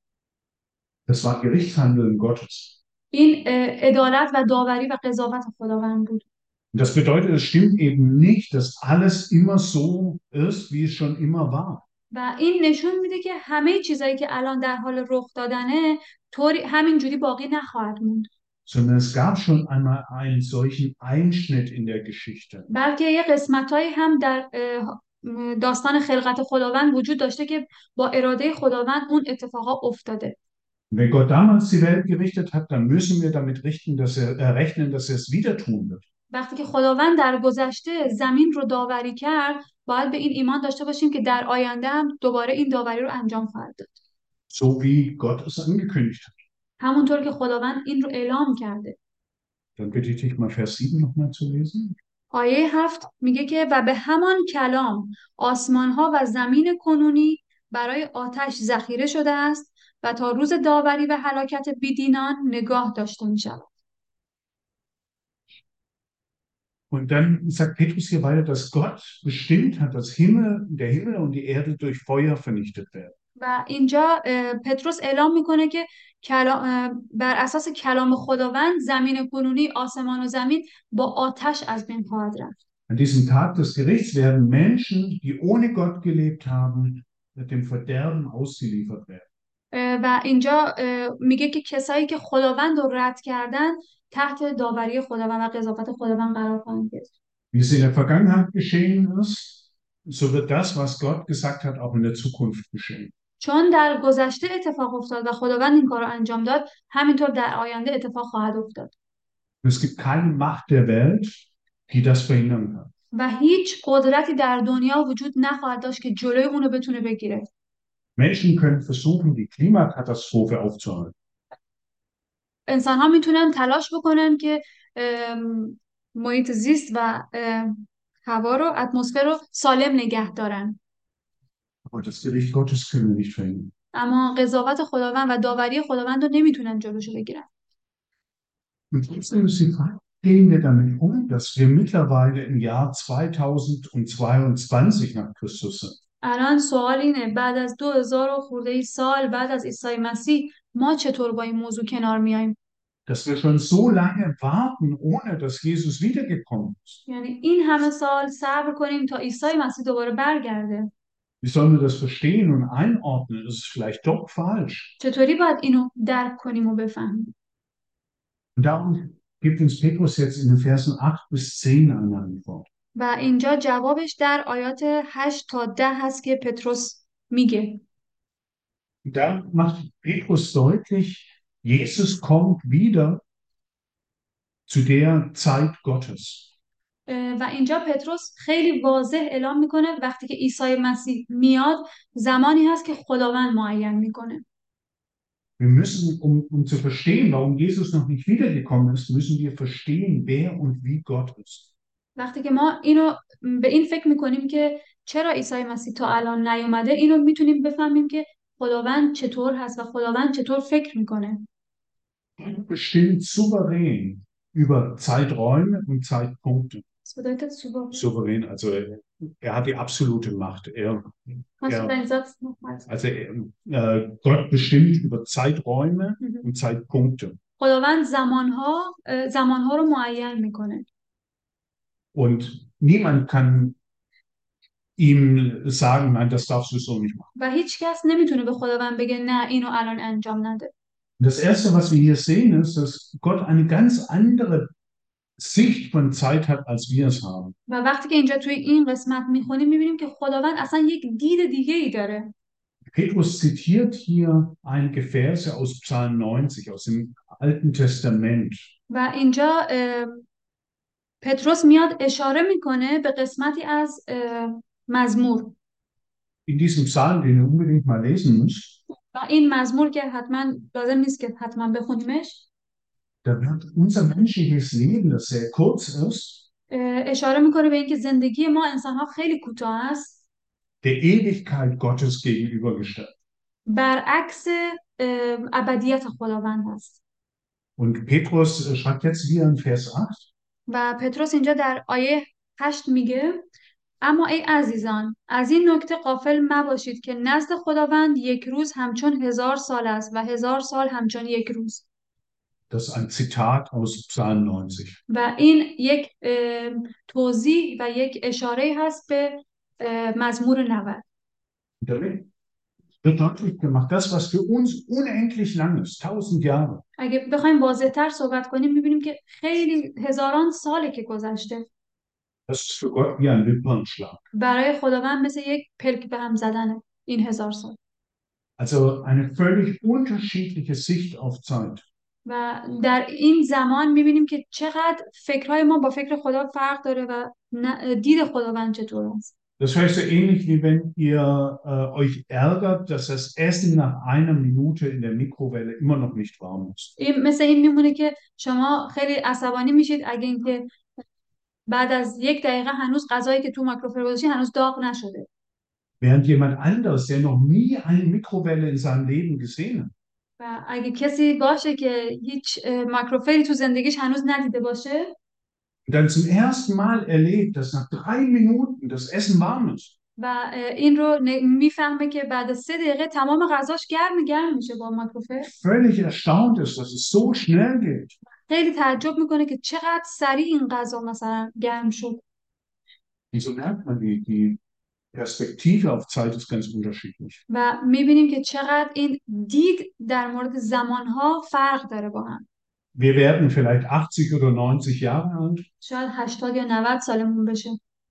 S1: Das war Gerichtshandeln Gottes.
S2: این اه، عدالت و داوری و قضاوت خداوند بود.
S1: Und das bedeutet, es stimmt eben nicht, dass alles immer so ist, wie es schon immer war.
S2: و این نشون میده که همه چیزایی که الان در حال رخ دادنه طوری همینجوری باقی نخواهد موند،
S1: Sondern es gab schon einmal einen solchen Einschnitt in der Geschichte.
S2: بلکه یه قسمتایی هم در اه، داستان خلقت خداوند وجود داشته که با اراده خداوند اون اتفاقا افتاده.
S1: Und wenn Gott damals die Welt gerichtet hat, dann müssen wir damit richten, dass er, äh, rechnen, dass er es wieder tun wird.
S2: وقتی که خداوند در گذشته زمین رو داوری کرد، باید به این ایمان داشته باشیم که در آینده هم دوباره این داوری رو انجام خواهد داد.
S1: So wie Gott es angekündigt hat.
S2: همونطور که خداوند این رو اعلام کرده.
S1: Dann bitte ich dich mal Vers sieben nochmal zu lesen.
S2: آیه هفت میگه که و به همان کلام آسمانها و زمین کنونی برای آتش ذخیره شده است و تا روز داوری و هلاکت بیدینان نگاه داشته می شود.
S1: Und dann sagt Petrus hier weiter, dass Gott bestimmt hat, dass Himmel, der Himmel und die Erde durch Feuer vernichtet werden.
S2: و اینجا اه، پتروس اعلام میکنه که کلا- اه، بر اساس کلام خداوند زمین کنونی آسمان و زمین با آتش از بین خواهد رفت.
S1: An diesem Tag des Gerichts werden Menschen, die ohne Gott gelebt haben, dem Verderben ausgeliefert werden.
S2: اه، و اینجا اه، میگه که کسایی که خداوند رو رد کردن تحت داوری خداوند و قضاوت خداوند قرار خواهند گرفت.
S1: Wie es in der Vergangenheit geschehen ist, so wird das, was Gott gesagt hat, auch in der Zukunft geschehen.
S2: چون در گذشته اتفاق افتاد و خداوند این کار رو انجام داد، همینطور در آینده اتفاق خواهد افتاد.
S1: Es gibt keine Macht der Welt, die das verhindern kann.
S2: و هیچ قدرتی در دنیا وجود نخواهد داشت که جلوی اونو بتونه بگیره.
S1: Menschen können versuchen, die Klimakatastrophe aufzuhalten.
S2: انسان ها میتونن تلاش بکنن که ام، محیط زیست و ام، هوا رو، اتمسفر رو سالم نگه دارن.
S1: Aber das Gericht Gottes können wir nicht verhindern.
S2: اما قضاوت خداوند و داوری خداوند رو نمیتونن جلوشو بگیرن.
S1: Und trotzdem ist die Frage, gehen wir damit um, dass wir mittlerweile im Jahr zweitausendzweiundzwanzig nach Christus sind.
S2: الان سوال اینه بعد از دو هزار و خورده ای سال بعد از عیسی مسیح ما چطور با این موضوع کنار میایم؟
S1: Dass wir schon so lange warten, ohne dass Jesus wiedergekommen ist.
S2: یعنی این همه سال صبر کنیم تا عیسی مسیح دوباره برگرده.
S1: Wie sollen wir das verstehen und einordnen? Ist es vielleicht doch falsch?
S2: چطوری باید اینو درک کنیم و بفهمیم؟
S1: Und darum gibt uns Petrus jetzt in den Versen acht bis zehn eine Antwort.
S2: و اینجا جوابش در آیات هشت تا ده هست که پتروس میگه.
S1: Und da macht Petrus deutlich, Jesus kommt wieder zu der Zeit Gottes.
S2: اه، و اینجا پتروس خیلی واضح اعلام میکنه وقتی که عیسی مسیح میاد زمانی هست که خداوند معین میکنه.
S1: Wir müssen, um, um zu verstehen, warum Jesus noch nicht wiedergekommen ist, müssen wir verstehen, wer und wie Gott ist.
S2: وقتی که ما اینو به این فکر میکنیم که چرا عیسی مسیح تا الان نیومده، اینو میتونیم بفهمیم که خداوند چطور هست و خداوند چطور فکر میکنه.
S1: Gott bestimmt souverän über Zeiträume und Zeitpunkte.
S2: Was bedeutet souverän?
S1: Souverän, also er hat die absolute Macht. Er,
S2: Kannst du
S1: er,
S2: deinen Satz nochmal sagen?
S1: also äh, Gott bestimmt über Zeiträume
S2: Mhm.
S1: und Zeitpunkte.
S2: خداوند زمانها اه، زمانها رو معین میکنه
S1: Und niemand kann ihm sagen, nein, das darfst du so nicht machen.
S2: و هیچ کس نمیتونه به خداوند بگه نه اینو الان انجام نده.
S1: Das Erste, was wir hier sehen, ist, dass Gott eine ganz andere Sicht von Zeit hat, als wir es haben.
S2: و وقتی که اینجا توی این قسمت میخونیم میبینیم که خداوند اصلا یک دید دیگه ای داره.
S1: Petrus zitiert hier einige Verse aus Psalm neunzig, aus dem Alten Testament.
S2: و اینجا اه، پتروس میاد اشاره میکنه به قسمتی از اه، مزمور
S1: In diesem Psalm, den ihr unbedingt mal lesen müsst,
S2: و این مزمور که حتما لازم نیست که حتما بخونیمش.
S1: da wird unser menschliches Leben, das sehr kurz ist,
S2: اه، اشاره میکنه به اینکه زندگی ما انسانها خیلی کوتاه است
S1: der Ewigkeit Gottes gegenübergestellt.
S2: برعکس اه، ابدیت خداوند است.
S1: Und Petrus äh, schreibt jetzt hier in Vers acht,
S2: و پتروس اینجا در آیه هشت میگه اما ای عزیزان از این نکته غافل مباشید که نزد خداوند یک روز همچون هزار سال است و هزار سال همچون یک روز.
S1: das ist ein Zitat aus Psalm neunzig.
S2: و این یک اه، توضیح و یک اشاره هست به اه، مزمور نود.
S1: Und damit wird deutlich gemacht, das, was für uns unendlich lang ist, tausend Jahre,
S2: اگه بخوایم واضح‌تر صحبت کنیم میبینیم که خیلی هزاران ساله که گذشته.
S1: das ist für Gott wie ein Wimpernschlag.
S2: برای خداوند مثل یک پلک به هم زدنه این هزار سال.
S1: Also eine völlig unterschiedliche Sicht auf Zeit.
S2: و در این زمان میبینیم که چقدر فکرهای ما با فکر خدا فرق داره و نه- دید خداوند چطور است.
S1: Das heißt so ähnlich wie wenn ihr äh, euch ärgert, dass das Essen nach einer Minute in der Mikrowelle immer noch nicht warm ist.
S2: این مثل این میمونه که شما خیلی عصبانی میشید اگه اینکه بعد از یک دقیقه هنوز غذایی که تو مایکروفر گذاشتی هنوز داغ نشده.
S1: Während jemand anders, der noch nie eine Mikrowelle in seinem Leben gesehen hat,
S2: و اگه کسی باشه که هیچ اه، مایکروفری تو زندگیش هنوز ندیده باشه
S1: und dann zum ersten Mal erlebt, dass nach drei Minuten das Essen warm ist,
S2: و اه، این رو ن- میفهمه که بعد از سه دقیقه تمام غذاش گرم گرم میشه با مایکروفر،
S1: völlig erstaunt ist, dass es so schnell geht.
S2: خیلی تعجب میکنه که چقدر سریع این غذا مثلا گرم شد.
S1: Und so merkt man, die, die Perspektive auf Zeit ist ganz unterschiedlich.
S2: و میبینیم که چقدر این دید در مورد زمانها فرق داره با هم.
S1: Wir werden vielleicht achtzig oder neunzig Jahre alt
S2: شاید هشتاد یا نود سالمون بشه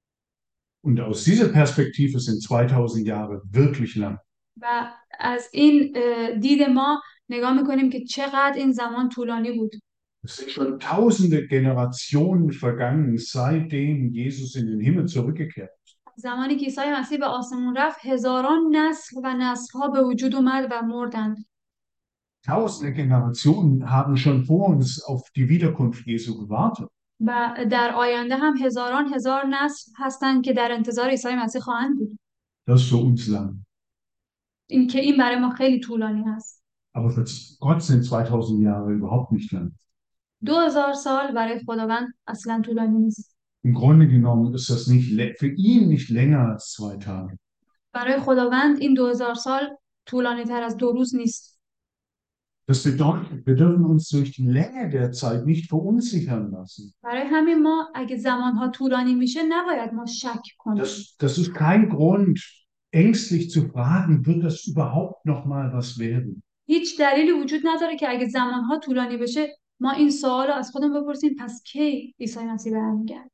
S1: und aus dieser Perspektive sind zweitausend Jahre wirklich lang.
S2: و از این اه، دید ما نگاه میکنیم که چقدر این زمان طولانی بود.
S1: Es sind schon tausende Generationen vergangen, seitdem Jesus in den Himmel zurückgekehrt ist.
S2: زمانی که عیسی مسیح به آسمون رفت هزاران نسل و نسلها به وجود اومد و مردند.
S1: Tausende Generationen haben schon vor uns auf die Wiederkunft Jesu gewartet.
S2: و در آینده هم هزاران هزار نسل هستند که در انتظار عیسی مسیح خواهند بود.
S1: Das ist für uns lang.
S2: این که این برای ما خیلی طولانی هست.
S1: Aber für Gott sind zweitausend Jahre überhaupt nicht lang.
S2: دو هزار سال برای خداوند اصلا طولانی نیست.
S1: Im Grunde genommen ist das nicht, lä- für ihn nicht länger als zwei Tage.
S2: برای خداوند این دو هزار سال طولانی تر از دو روز نیست.
S1: Das bedeutet, wir dürfen uns durch die Länge der Zeit nicht verunsichern lassen.
S2: برای همین ما اگه زمانها طولانی میشه نباید ما شک کنیم.
S1: Das, das ist kein Grund, ängstlich zu fragen, wird das überhaupt noch mal was werden?
S2: هیچ دلیلی وجود نداره که اگه زمانها طولانی بشه ما این سوال رو از خودمون بپرسیم پس کی عیسی مسیح برمیگرده؟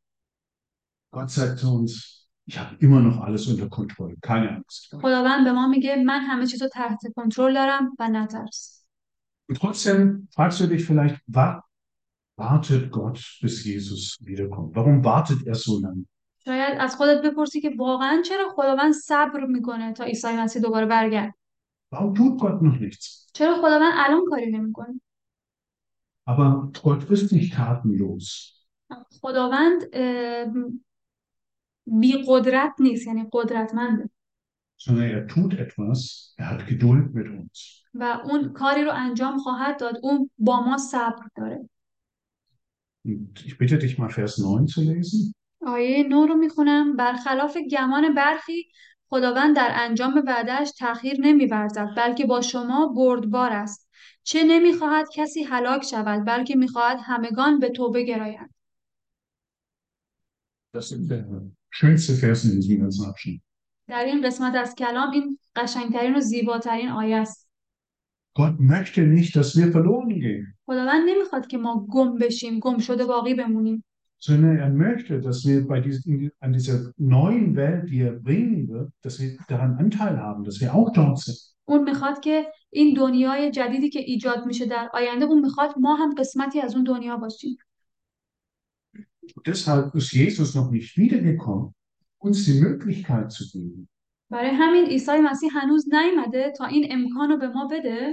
S1: Gott sagt zu uns, ich habe immer noch alles unter Kontrolle, keine Angst.
S2: خداوند به ما میگه من همه چیز رو تحت کنترل دارم و نترس.
S1: Und trotzdem fragst du dich vielleicht, wa- wartet Gott, bis Jesus wiederkommt? Warum wartet er so lange?
S2: شاید از خودت بپرسی که واقعا چرا خداوند صبر میکنه تا عیسی مسیح دوباره برگرده؟
S1: Warum tut Gott noch nichts?
S2: چرا خداوند الان کاری نمیکنه؟
S1: Aber Gott ist nicht tatenlos.
S2: خداوند اه، بی قدرت نیست یعنی قدرتمنده
S1: Sondern er tut etwas, er hat Geduld mit uns.
S2: و اون کاری رو انجام خواهد داد. اون با ما صبر داره.
S1: Und ich bitte dich mal Vers neun zu lesen.
S2: آیه نو رو میخونم. برخلاف گمان برخی خداوند در انجام وعده‌اش تأخیر نمی‌ورزد، بلکه با شما بردبار است. چه نمیخواهد کسی هلاک شود، بلکه میخواهد همگان به توبه گرایند.
S1: Das ist der schönste Vers in diesem ganzen Abschnitt.
S2: در این قسمت از کلام این قشنگترین و زیباترین آیه است.
S1: Gott möchte nicht, dass wir verloren gehen,
S2: خداوند نمیخواد که ما گم بشیم، گم شده باقی بمونیم.
S1: sondern er möchte, dass wir bei diesem, an dieser neuen Welt, die er bringen wird, dass wir daran Anteil haben, dass wir auch dort sind.
S2: اون میخواد که این دنیای جدیدی که ایجاد میشه در آینده، اون میخواد ما هم قسمتی از اون دنیا باشیم.
S1: Und deshalb ist Jesus noch nicht wiedergekommen, uns die Möglichkeit zu geben,
S2: برای همین عیسی مسیح هنوز نیامده تا این امکان رو به ما بده،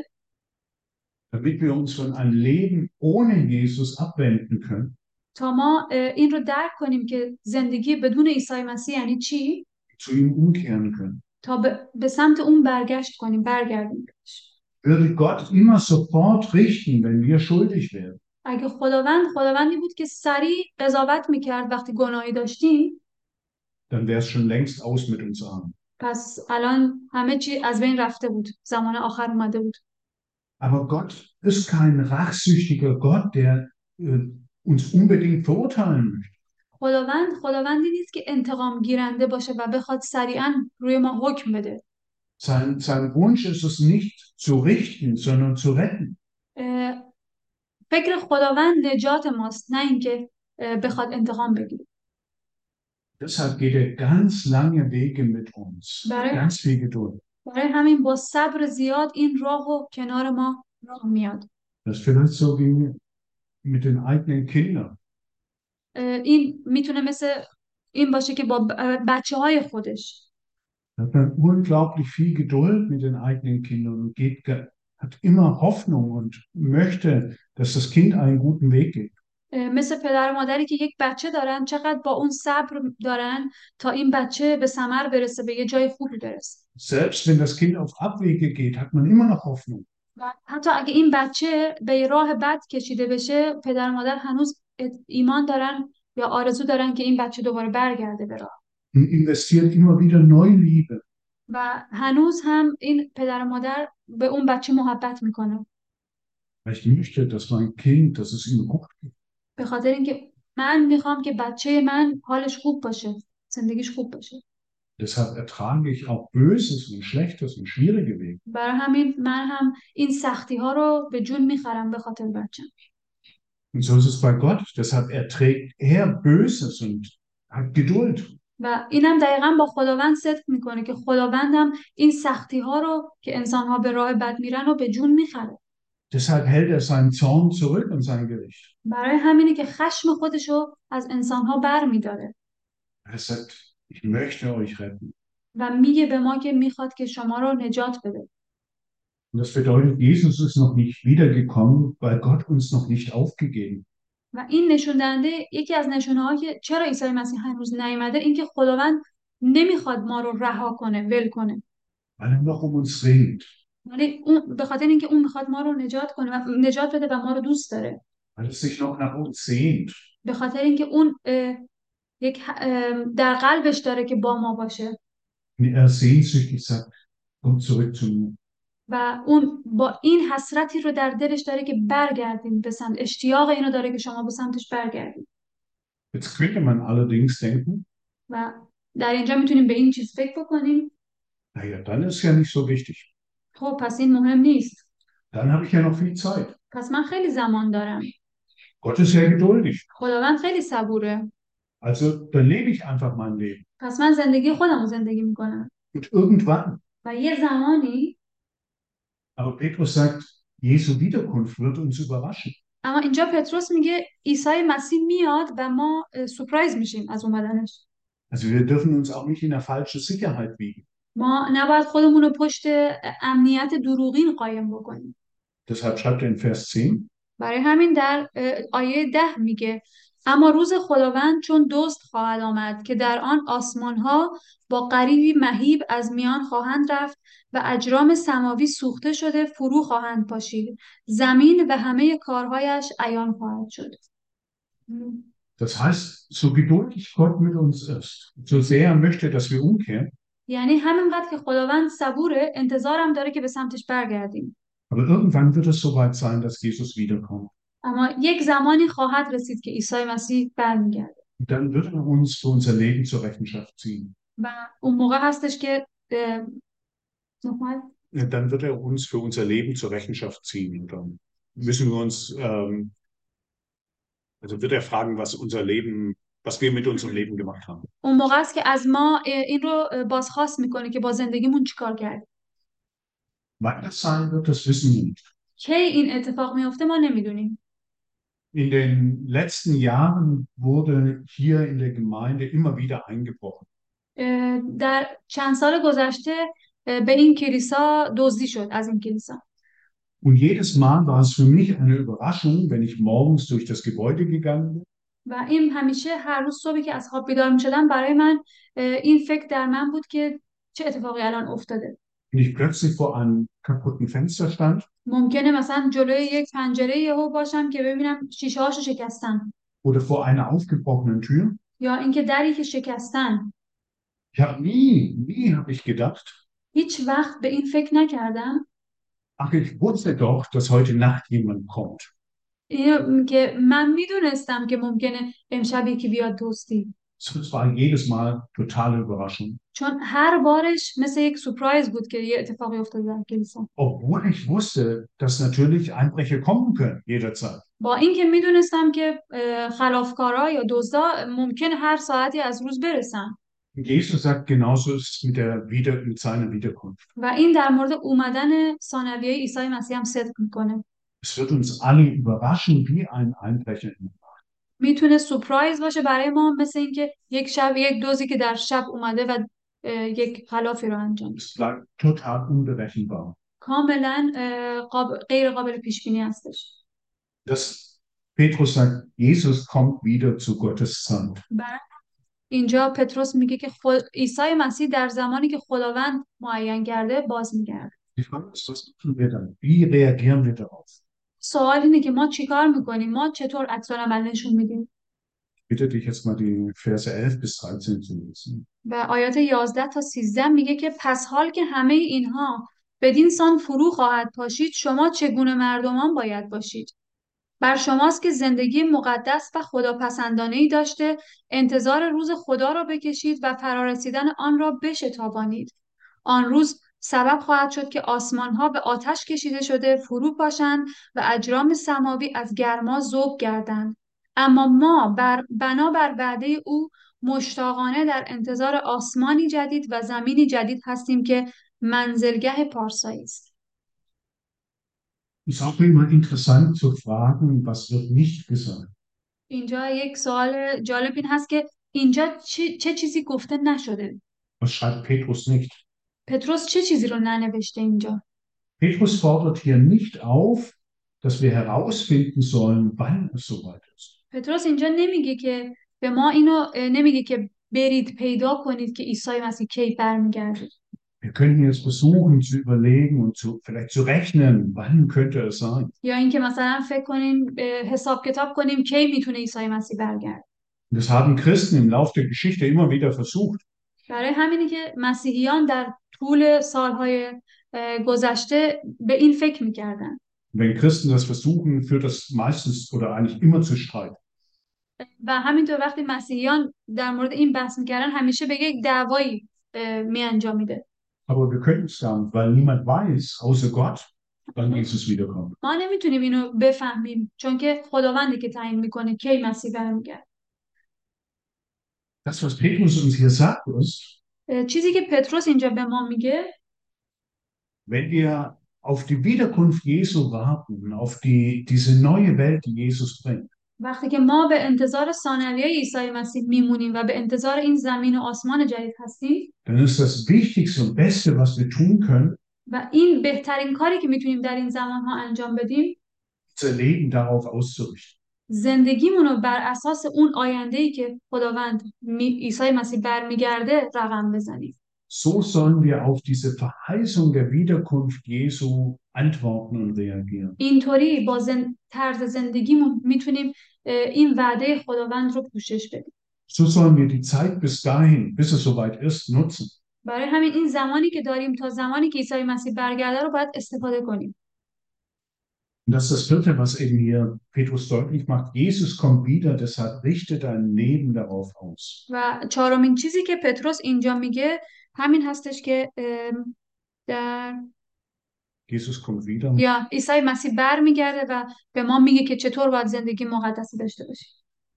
S1: damit wir uns von einem Leben ohne Jesus abwenden können,
S2: تا ما اه، این رو درک کنیم که زندگی بدون عیسی مسیح یعنی چی،
S1: zu ihm umkehren können.
S2: تا به به سمت اون برگشت کنیم، برگردیم.
S1: Würde Gott immer sofort richten, wenn wir schuldig wären,
S2: اگه خداوند خداوندی بود که سریع قضاوت میکرد وقتی گناهی داشتیم،
S1: dann wäre es schon längst aus mit uns allen.
S2: پس الان همه چی از بین رفته بود، زمان آخر اومده بود.
S1: Aber Gott ist kein rachsüchtiger Gott, der äh, uns unbedingt verurteilen möchte.
S2: خداوند خداوندی نیست که انتقام گیرنده باشه و بخواد سریعا روی ما حکم بده.
S1: Sein, sein Wunsch ist es nicht zu richten, sondern zu retten.
S2: اه، فکر خداوند نجات ماست، نه اینکه اه، بخواد انتقام بگیره.
S1: Deshalb geht er ganz lange Wege mit uns.
S2: برای
S1: Ganz viel Geduld.
S2: برای همین با صبر زیاد این راه و کنار ما راه میاد.
S1: Das ist vielleicht so wie mit den eigenen Kindern.
S2: اه، این میتونه مثل این باشه که با بچه های خودش
S1: Da hat man unglaublich viel Geduld mit den eigenen Kindern und geht, ge- hat immer Hoffnung und möchte, dass das Kind einen guten Weg geht.
S2: اه، مثل پدر و مادری که یک بچه دارن، چقدر با اون صبر دارن تا این بچه به ثمر برسه، به یه جای خوبی برسه.
S1: Selbst wenn das Kind auf Abwege geht, hat man immer noch Hoffnung.
S2: و حتی اگه این bچه به راه بد کشیده بشه، پدر و مادر هنوز ایمان دارن یا آرزو دارن که این بچه دوباره برگرده به راه.
S1: Und investiert immer wieder neue Liebe.
S2: و هنوز هم این پدر و مادر به اون بچه محبت میکنه،
S1: Weil ich möchte, dass mein Kind, dass es ihm gut geht.
S2: به خاطر اینکه من میخوام که بچه من حالش خوب باشه، زندگیش خوب باشه.
S1: Deshalb ertrage ich auch Böses und Schlechtes und schwierige Wege.
S2: برای همین من هم این سختی ها رو به جون میخرم به خاطر بچم.
S1: Und so ist es bei Gott. Deshalb erträgt er Böses und hat Geduld.
S2: و اینم دقیقا با خداوند صدق میکنه که خداوند هم این سختی ها رو که انسان ها به راه بد میرن رو به جون میخره.
S1: Deshalb hält er seinen Zorn zurück und sein Gericht.
S2: برای همینه که خشم خودش رو از انسان ها بر میداره
S1: Er sagt, ich möchte euch retten.
S2: و میگه به ما که میخواد که شما رو نجات بده.
S1: Und das bedeutet, Jesus ist noch nicht wiedergekommen, weil Gott uns noch nicht aufgegeben hat.
S2: و این نشون دهنده، یکی از نشونه ها که چرا عیسی مسیح هنوز نیامده، این که خداوند نمیخواد ما رو رها کنه، ول کنه.
S1: Weil er noch um uns ringt.
S2: ولی اون به خاطر اینکه اون میخواد ما رو نجات کنه و نجات بده و ما رو دوست داره.
S1: Weil es sich noch nach uns sehnt.
S2: به خاطر اینکه اون اه، یک اه، در قلبش داره که با ما باشه
S1: Und er sehnsüchtig sagt, komm zurück zu mir.
S2: و اون با این حسرتی رو در دلش داره که برگردیم به سمت، اشتیاق اینو داره که شما به سمتش برگردیم.
S1: Jetzt könnte man allerdings denken,
S2: و در اینجا میتونیم به این چیز فکر بکنیم،
S1: naja, dann ist ja nicht so wichtig.
S2: خب پس این مهم نیست،
S1: Dann habe ich ja noch viel Zeit.
S2: پس من خیلی زمان دارم.
S1: Gott ist ja geduldig.
S2: خداوند خیلی صبوره،
S1: Also dann lebe ich einfach mein Leben.
S2: پس من زندگی خودم رو زندگی میکنم.
S1: Und irgendwann,
S2: و یه زمانی،
S1: aber Petrus sagt, Jesu Wiederkunft wird uns überraschen.
S2: اما اینجا پتروس میگه عیسی مسیح میاد و ما اه، سورپرایز میشیم از اومدنش.
S1: Also wir dürfen uns auch nicht in eine falsche Sicherheit wiegen.
S2: ما نباید خودمون رو پشت امنیت دروغین قایم بکنیم.
S1: Deshalb schreibt er in Vers zehn,
S2: برای همین در اه، آیه ده میگه اما روز خداوند چون دزد خواهد آمد که در آن آسمانها با غریبی مهیب از میان خواهند رفت و اجرام سماوی سوخته شده فرو خواهند پاشید، زمین و همه کارهایش عیان خواهد شد.
S1: Das heißt, so geduldig Gott mit uns ist, so sehr er möchte, dass wir umkehren,
S2: یعنی همینقدر که خداوند صبوره انتظارم داره که به سمتش برگردیم.
S1: aber irgendwann wird es soweit sein, dass Jesus wiederkommt.
S2: اما یک زمانی خواهد رسید که عیسی مسیح برمیگرده
S1: Und dann wird er uns für unser Leben zur Rechenschaft ziehen.
S2: و اون موقع هستش که اه، نوعاً
S1: Dann wird er uns für unser Leben zur Rechenschaft ziehen. Und dann müssen wir uns, ähm, also wird er fragen, was unser Leben, was wir mit unserem Leben gemacht haben.
S2: اون موقع است که از ما اه، این رو اه، بازخواست میکنه که با زندگیمون چیکار کردیم.
S1: Wann das sein wird, das wissen wir nicht.
S2: کی این اتفاق میفته ما نمیدونیم.
S1: In den letzten Jahren wurde hier in der Gemeinde immer wieder eingebrochen.
S2: اه، در چند سال گذشته اه، به این کلیسا دزدی شد از این کلیسا.
S1: Und jedes Mal war es für mich eine Überraschung, wenn ich morgens durch das Gebäude gegangen bin
S2: و این همیشه هر روز صبحی که از خواب بیدار میشدم برای من اه، این فکر در من بود که چه اتفاقی الان افتاده.
S1: und ich plötzlich vor einem kaputten Fenster stand
S2: ممکنه مثلا جلوی یک پنجره یهو باشم که ببینم شیشه هاشو شکستن
S1: oder vor einer aufgebrochenen Tür.
S2: یا اینکه دری که شکستن.
S1: Ich habe nie, nie habe ich gedacht,
S2: هیچ وقت به این فکر نکردم
S1: ach, ich wusste doch, dass heute Nacht jemand kommt.
S2: اینو که من میدونستم که ممکنه امشب یکی بیاد دوستی.
S1: Es war jedes Mal totale Überraschung.
S2: چون هر بارش مثل یک سورپرایز بود که یه اتفاقی افتاده در کلیسا.
S1: Obwohl ich wusste, dass natürlich Einbrecher kommen können, jederzeit.
S2: با اینکه میدونستم که اه، خلافکارا یا دزدا ممکن هر ساعتی از روز برسن.
S1: Und Jesus sagt, genauso ist es mit, der Wieder, mit seiner Wiederkunft.
S2: و این در مورد اومدن ثانویه عیسی مسیح هم صدق میکنه.
S1: Es wird uns alle überraschen, wie ein Einbrecher in
S2: میتونه سورپرایز باشه برای ما مثل اینکه یک شب یک دزدی که در شب اومده و اه، یک خلافی رو انجام بده.
S1: Es bleibt total unberechenbar.
S2: کاملا اه، قاب... غیر قابل پیش بینی هستش.
S1: Das Petrus sagt, Jesus kommt wieder zu Gottes Zeit.
S2: بر- اینجا پتروس میگه که خود... عیسی مسیح در زمانی که خداوند معین کرده باز میگرده.
S1: Die Frage ist, was tun wir dann? Wie reagieren wir darauf?
S2: سوال اینه که ما چیکار میکنیم؟ ما چطور عکس العمل نشون میدیم؟
S1: Ich bitte dich jetzt mal die Verse elf bis dreizehn zu lesen.
S2: و آیات یازده تا سیزده میگه که پس حال که همه اینها بدین سان فرو خواهد پاشید شما چگونه مردمان باید باشید؟ بر شماست که زندگی مقدس و خداپسندانه‌ای داشته انتظار روز خدا را بکشید و فرارسیدن آن را بشتابانید. آن روز سبب خواهد شد که آسمان‌ها به آتش کشیده شده فرو پاشند و اجرام سماوی از گرما ذوب گردند. اما ما بر بنابر وعده او مشتاقانه در انتظار آسمانی جدید و زمینی جدید هستیم که منزلگاه پارسایی است.
S1: Es ist auch immer interessant zu fragen, was wird nicht gesagt.
S2: اینجا یک سوال جالب این هست که اینجا چه, چه چیزی گفته نشده؟
S1: Was schreibt Petrus nicht?
S2: پتروس چه چیزی رو ننوشته اینجا؟
S1: Petrus fordert hier nicht auf, dass wir herausfinden sollen, wann es soweit ist.
S2: پتروس اینجا نمیگه که به ما اینو اه، نمیگه که برید پیدا کنید که عیسی مسیح کی برمیگرده.
S1: Wir können jetzt versuchen zu überlegen und zu, vielleicht zu rechnen, wann könnte es sein.
S2: یا اینکه مثلا فکر کنیم اه، حساب کتاب کنیم کی میتونه عیسی مسیح برگرده.
S1: Und das haben Christen im Laufe der Geschichte immer wieder versucht.
S2: برای همینه که مسیحیان در طول سالهای اه، گذشته به این فکر میکردن.
S1: Wenn Christen das versuchen, führt das meistens oder eigentlich immer zu Streit.
S2: و همینطور وقتی مسیحیان در مورد این بحث میکردن همیشه به یک دعوایی می انجامیده.
S1: Aber wir können es dann, weil niemand weiß, außer Gott, wann Jesus wiederkommt.
S2: ما نمیتونیم اینو بفهمیم چون که خداونده که تعیین میکنه کی مسیح برمیگرده.
S1: Das, was Petrus uns hier sagt, ist,
S2: چیزی که پتروس اینجا به ما میگه
S1: wenn wir auf die Wiederkunft Jesu warten, auf die, diese neue Welt, die Jesus bringt,
S2: وقتی که ما به انتظار ثانویه عیسی مسیح میمونیم و به انتظار این زمین و آسمان جدید هستیم
S1: dann ist das Wichtigste und Beste, was wir tun können,
S2: و این بهترین کاری که میتونیم در این زمان ها انجام بدیم
S1: unser Leben darauf auszurichten.
S2: زندگیمون رو بر اساس اون آینده‌ای که خداوند می- عیسی مسیح برمیگرده رقم بزنیم.
S1: so sollen wir auf diese Verheißung der Wiederkunft Jesu antworten und reagieren.
S2: اینطوری با زن... طرز زندگیمون میتونیم این وعده خداوند رو پوشش بدیم.
S1: So sollen wir die Zeit bis dahin, bis es soweit ist, nutzen.
S2: برای همین این زمانی که داریم تا زمانی که عیسی مسیح برگرده رو باید استفاده کنیم.
S1: Und das ist das Vierte, was eben hier Petrus deutlich macht. Jesus kommt wieder, deshalb richte dein Leben darauf aus.
S2: و چهارمین چیزی که پتروس اینجا میگه همین هستش که ام، در
S1: Jesus kommt wieder.
S2: یا عیسی مسیح برمیگرده و به ما میگه که چطور باید زندگی مقدسی داشته باشیم.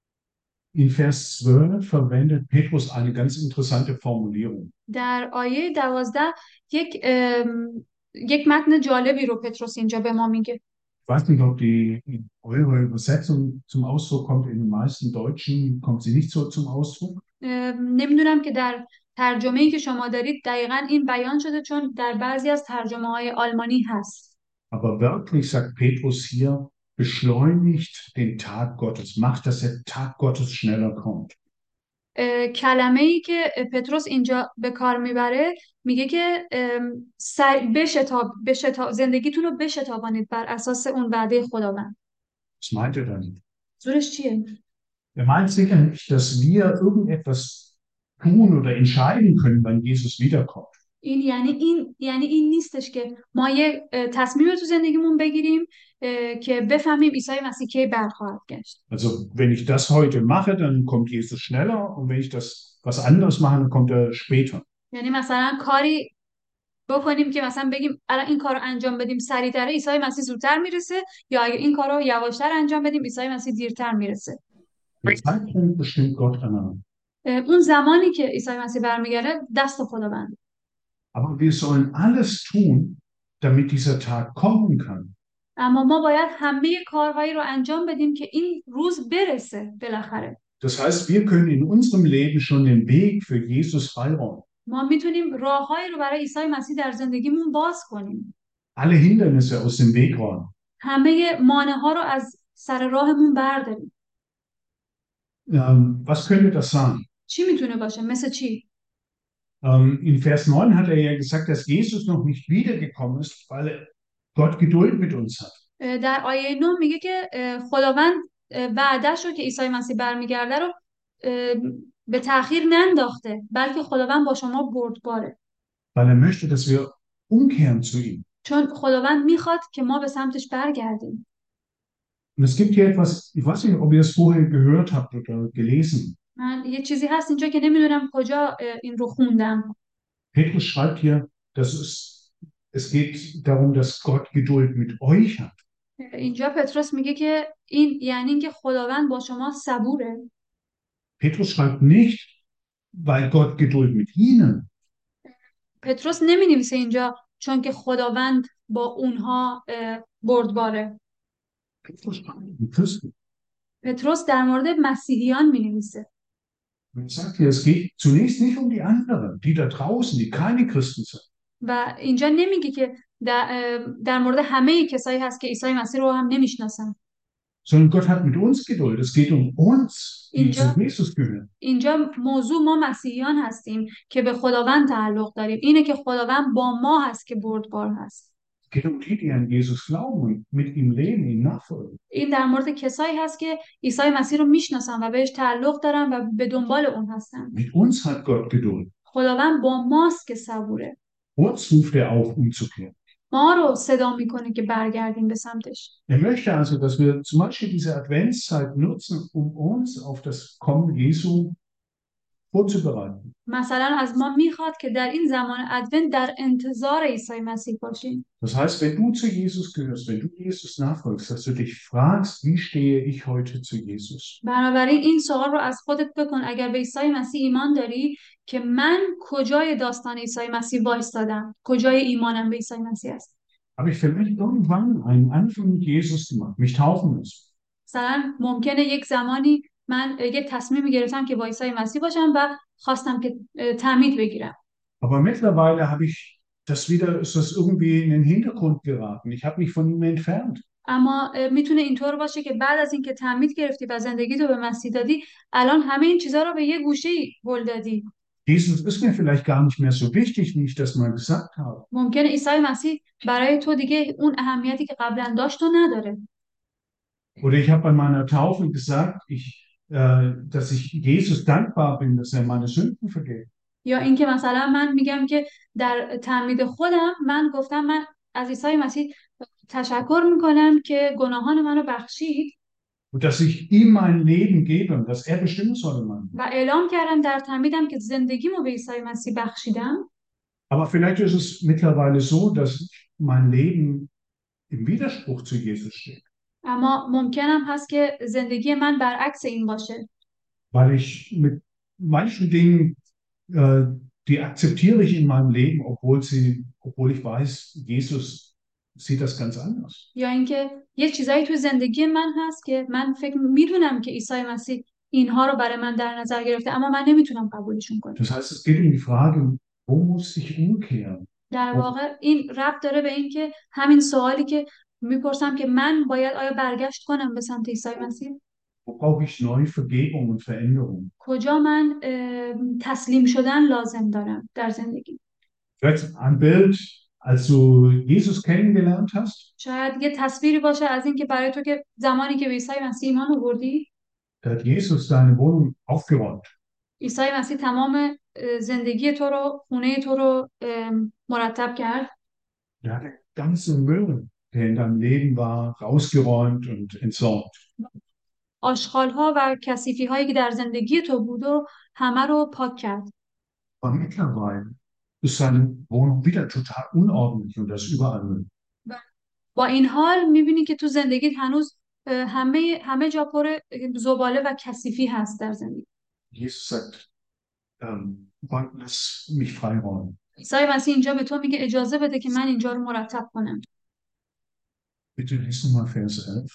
S1: In Vers zwölf verwendet Petrus eine ganz interessante Formulierung.
S2: در آیه دوازده یک ام، یک متن جالبی رو پتروس اینجا به ما میگه.
S1: Ich weiß nicht, ob die in eurer Übersetzung zum Ausdruck kommt. In den meisten Deutschen kommt sie nicht so zum Ausdruck.
S2: ام، نمیدونم که در ترجمه‌ای که شما دارید دقیقاً این بیان شده، چون در بعضی از ترجمه‌های آلمانی هست.
S1: Aber wörtlich sagt Petrus hier, beschleunigt den Tag Gottes, macht, dass der Tag Gottes schneller kommt.
S2: اه، کلمه‌ای که پتروس اینجا به کار میبره میگه که ام، سر بشتاب بشتاب زندگیتون رو بشتابانید بر اساس اون وعده خداوند.
S1: Was meint er damit?
S2: زورش چیه؟
S1: Er meint sicher nicht, dass wir irgendetwas tun oder entscheiden können, wann Jesus wiederkommt.
S2: این یعنی این یعنی این نیستش که ما یه اه، تصمیم تو زندگیمون بگیریم اه، که بفهمیم عیسی مسیح کی برخواهد گشت.
S1: Also wenn ich das heute mache, dann kommt Jesus schneller und wenn ich das was anderes mache, dann kommt er später.
S2: یعنی مثلا کاری بکنیم که مثلا بگیم الان این کارو انجام بدیم سریعتر عیسی مسیح زودتر میرسه، یا اگه این کارو یواشتر انجام بدیم عیسی مسیح دیرتر میرسه.
S1: Den Zeitpunkt bestimmt Gott einmal.
S2: اه، اون زمانی که عیسی مسیح برمیگرده دست خداوند.
S1: Aber wir sollen alles tun, damit dieser Tag kommen kann.
S2: اما ما باید همه کارهایی رو انجام بدیم که این روز برسه بالاخره.
S1: Das heißt, wir können in unserem Leben schon den Weg für Jesus freiräumen.
S2: ما میتونیم راههایی رو برای عیسی مسیح در زندگیمون باز کنیم.
S1: Alle Hindernisse aus dem Weg räumen.
S2: همه مانع ها رو از سر راهمون برداریم.
S1: Ähm, was könnte das sein?
S2: چی میتونه باشه؟ مثل چی؟
S1: Ähm, in Vers neun hat er ja gesagt, dass Jesus noch nicht wiedergekommen ist, weil Gott Geduld mit uns hat.
S2: اه، در آیه نه میگه که اه، خداوند اه، وعده‌ش رو که عیسی مسیح برمیگرده رو اه، به تأخیر ننداخته، بلکه خداوند با شما بردباره.
S1: Weil er möchte, dass wir umkehren zu ihm.
S2: چون خداوند میخواد که ما به سمتش برگردیم.
S1: Und es gibt hier etwas, ich weiß nicht, ob ihr es vorher gehört habt oder gelesen.
S2: من یه چیزی هست اینجا که نمیدونم کجا اه، این رو خوندم.
S1: Petrus schreibt hier, dass es, es geht darum, dass Gott Geduld mit euch hat.
S2: اینجا پتروس میگه که این یعنی اینکه خداوند با شما صبوره.
S1: Petrus schreibt nicht, weil Gott Geduld mit ihnen.
S2: پتروس نمی نویسه اینجا چون که خداوند با اونها اه، بردباره.
S1: Petrus schreibt mit Christen.
S2: پتروس در مورد مسیحیان می نویسه.
S1: Und er sagt hier, es geht zunächst nicht um die anderen, die da draußen, die keine Christen sind.
S2: و اینجا نمیگه که در, اه، در مورد همه کسایی هست که عیسی مسیح رو هم نمیشناسن.
S1: Sondern Gott hat mit uns Geduld. Es geht um uns, die
S2: اینجا
S1: zu Jesus gehören.
S2: اینجا موضوع ما مسیحیان هستیم که به خداوند تعلق داریم. اینه که خداوند با ما هست که بردبار هست.
S1: Es geht um die, die an Jesus glauben und mit ihm leben, ihm nachfolgen.
S2: این در مورد کسایی هست که عیسی مسیح رو میشناسن و بهش تعلق دارن و به دنبال اون هستن.
S1: Mit uns hat Gott Geduld.
S2: خداوند با ماست که صبوره.
S1: Uns ruft er auf, umzukehren.
S2: ما رو صدا میکنه که برگردیم به سمتش.
S1: Er möchte also, dass wir zum Beispiel diese Adventszeit nutzen, um uns auf das Kommen Jesu vorzubereiten.
S2: مثلا از ما میخواد که در این زمان ادوent در انتظار عیسی مسیح باشیم.
S1: Das heißt, wenn du zu Jesus gehörst, wenn du Jesus nachfolgst, dass du dich fragst, wie stehe ich heute zu Jesus?
S2: بنابراین این سوال رو از خودت بکن اگر به عیسی مسیح ایمان dاری که من کجای داستان عیسی مسیح وایستادم، کجای ایمانم به عیسی مسیح است.
S1: Habe ich vielleicht irgendwann einen Anfang mit Jesus gemacht, mich taufen müssen?
S2: مثلا ممکنه یک زمانی من اه، یک تصمیم گرفتم که با عیسی مسیح باشم و خواستم که اه، تعمید بگیرم.
S1: Aber mittlerweile habe ich das wieder, ist das irgendwie in den Hintergrund geraten. Ich habe mich von ihm entfernt.
S2: اما اه، میتونه اینطور باشه که بعد از اینکه تعمید گرفتی و زندگی تو به مسیح دادی، الان همه این چیزها رو به یه گوشه هل دادی.
S1: Jesus ist mir vielleicht gar nicht mehr so wichtig, wie ich das mal gesagt habe.
S2: ممکنه عیسی مسیح برای تو دیگه اون اهمیتی که قبلا داشت و نداره.
S1: Oder ich habe bei meiner Taufe gesagt, ich, äh, dass ich Jesus dankbar bin, dass er meine Sünden vergibt.
S2: یا اینکه مثلا من میگم که در تعمید خودم من گفتم من از عیسی مسیح تشکر میکنم که گناهان منو بخشید
S1: Und dass ich ihm mein Leben gebe und dass er bestimmen soll in meinem Leben.
S2: و اعلام کردم در تعمیدم که زندگیمو به عیسی مسیح بخشیدم.
S1: Aber vielleicht ist es mittlerweile so, dass mein Leben im Widerspruch zu Jesus steht.
S2: اما ممکنم هست که زندگی من برعکس این باشه.
S1: Weil ich mit manchen Dingen, äh, die akzeptiere ich in meinem Leben, obwohl sie, obwohl ich weiß, Jesus sieht das ganz anders.
S2: یا اینکه یه چیزایی تو زندگی من هست که من فکر میدونم که عیسی مسیح اینها رو برای من در نظر گرفته اما من نمیتونم قبولشون کنم.
S1: Das heißt, es geht um die Frage, wo muss ich umkehren?
S2: در واقع این ربط داره به این که همین سوالی که میپرسم که من باید آیا برگشت کنم به سمت عیسی مسیح؟
S1: Wo brauche ich neue Vergebung und Veränderung?
S2: کجا من اه، تسلیم شدن لازم دارم در زندگی؟
S1: Vielleicht ein Bild, als du Jesus kennengelernt hast,
S2: شاید یه تصویری باشه از این که برای تو که زمانی که به عیسی مسیح ایمان آوردی
S1: da hat Jesus deine Wohnung aufgeräumt.
S2: عیسی مسیح تمام اه، زندگی تو رو خونه تو رو اه، مرتب کرد.
S1: Der hat den ganzen Müll, der in deinem Leben war, rausgeräumt und entsorgt.
S2: آشغال‌ها و کثیفی‌هایی که در زندگی تو بود و همه رو پاک کرد.
S1: Aber mittlerweile ist seine Wohnung wieder total unordentlich und da ist überall Müll.
S2: با این حال می‌بینی که تو زندگیت هنوز اه، همه همه جا پر زباله و کثیفی هست در زندگی.
S1: Jesus sagt, ähm, Gott, lass mich freiräumen.
S2: عیسی مسیح اینجا به تو میگه اجازه بده که من اینجا رو مرتب کنم.
S1: Bitte lies nochmal Vers elf.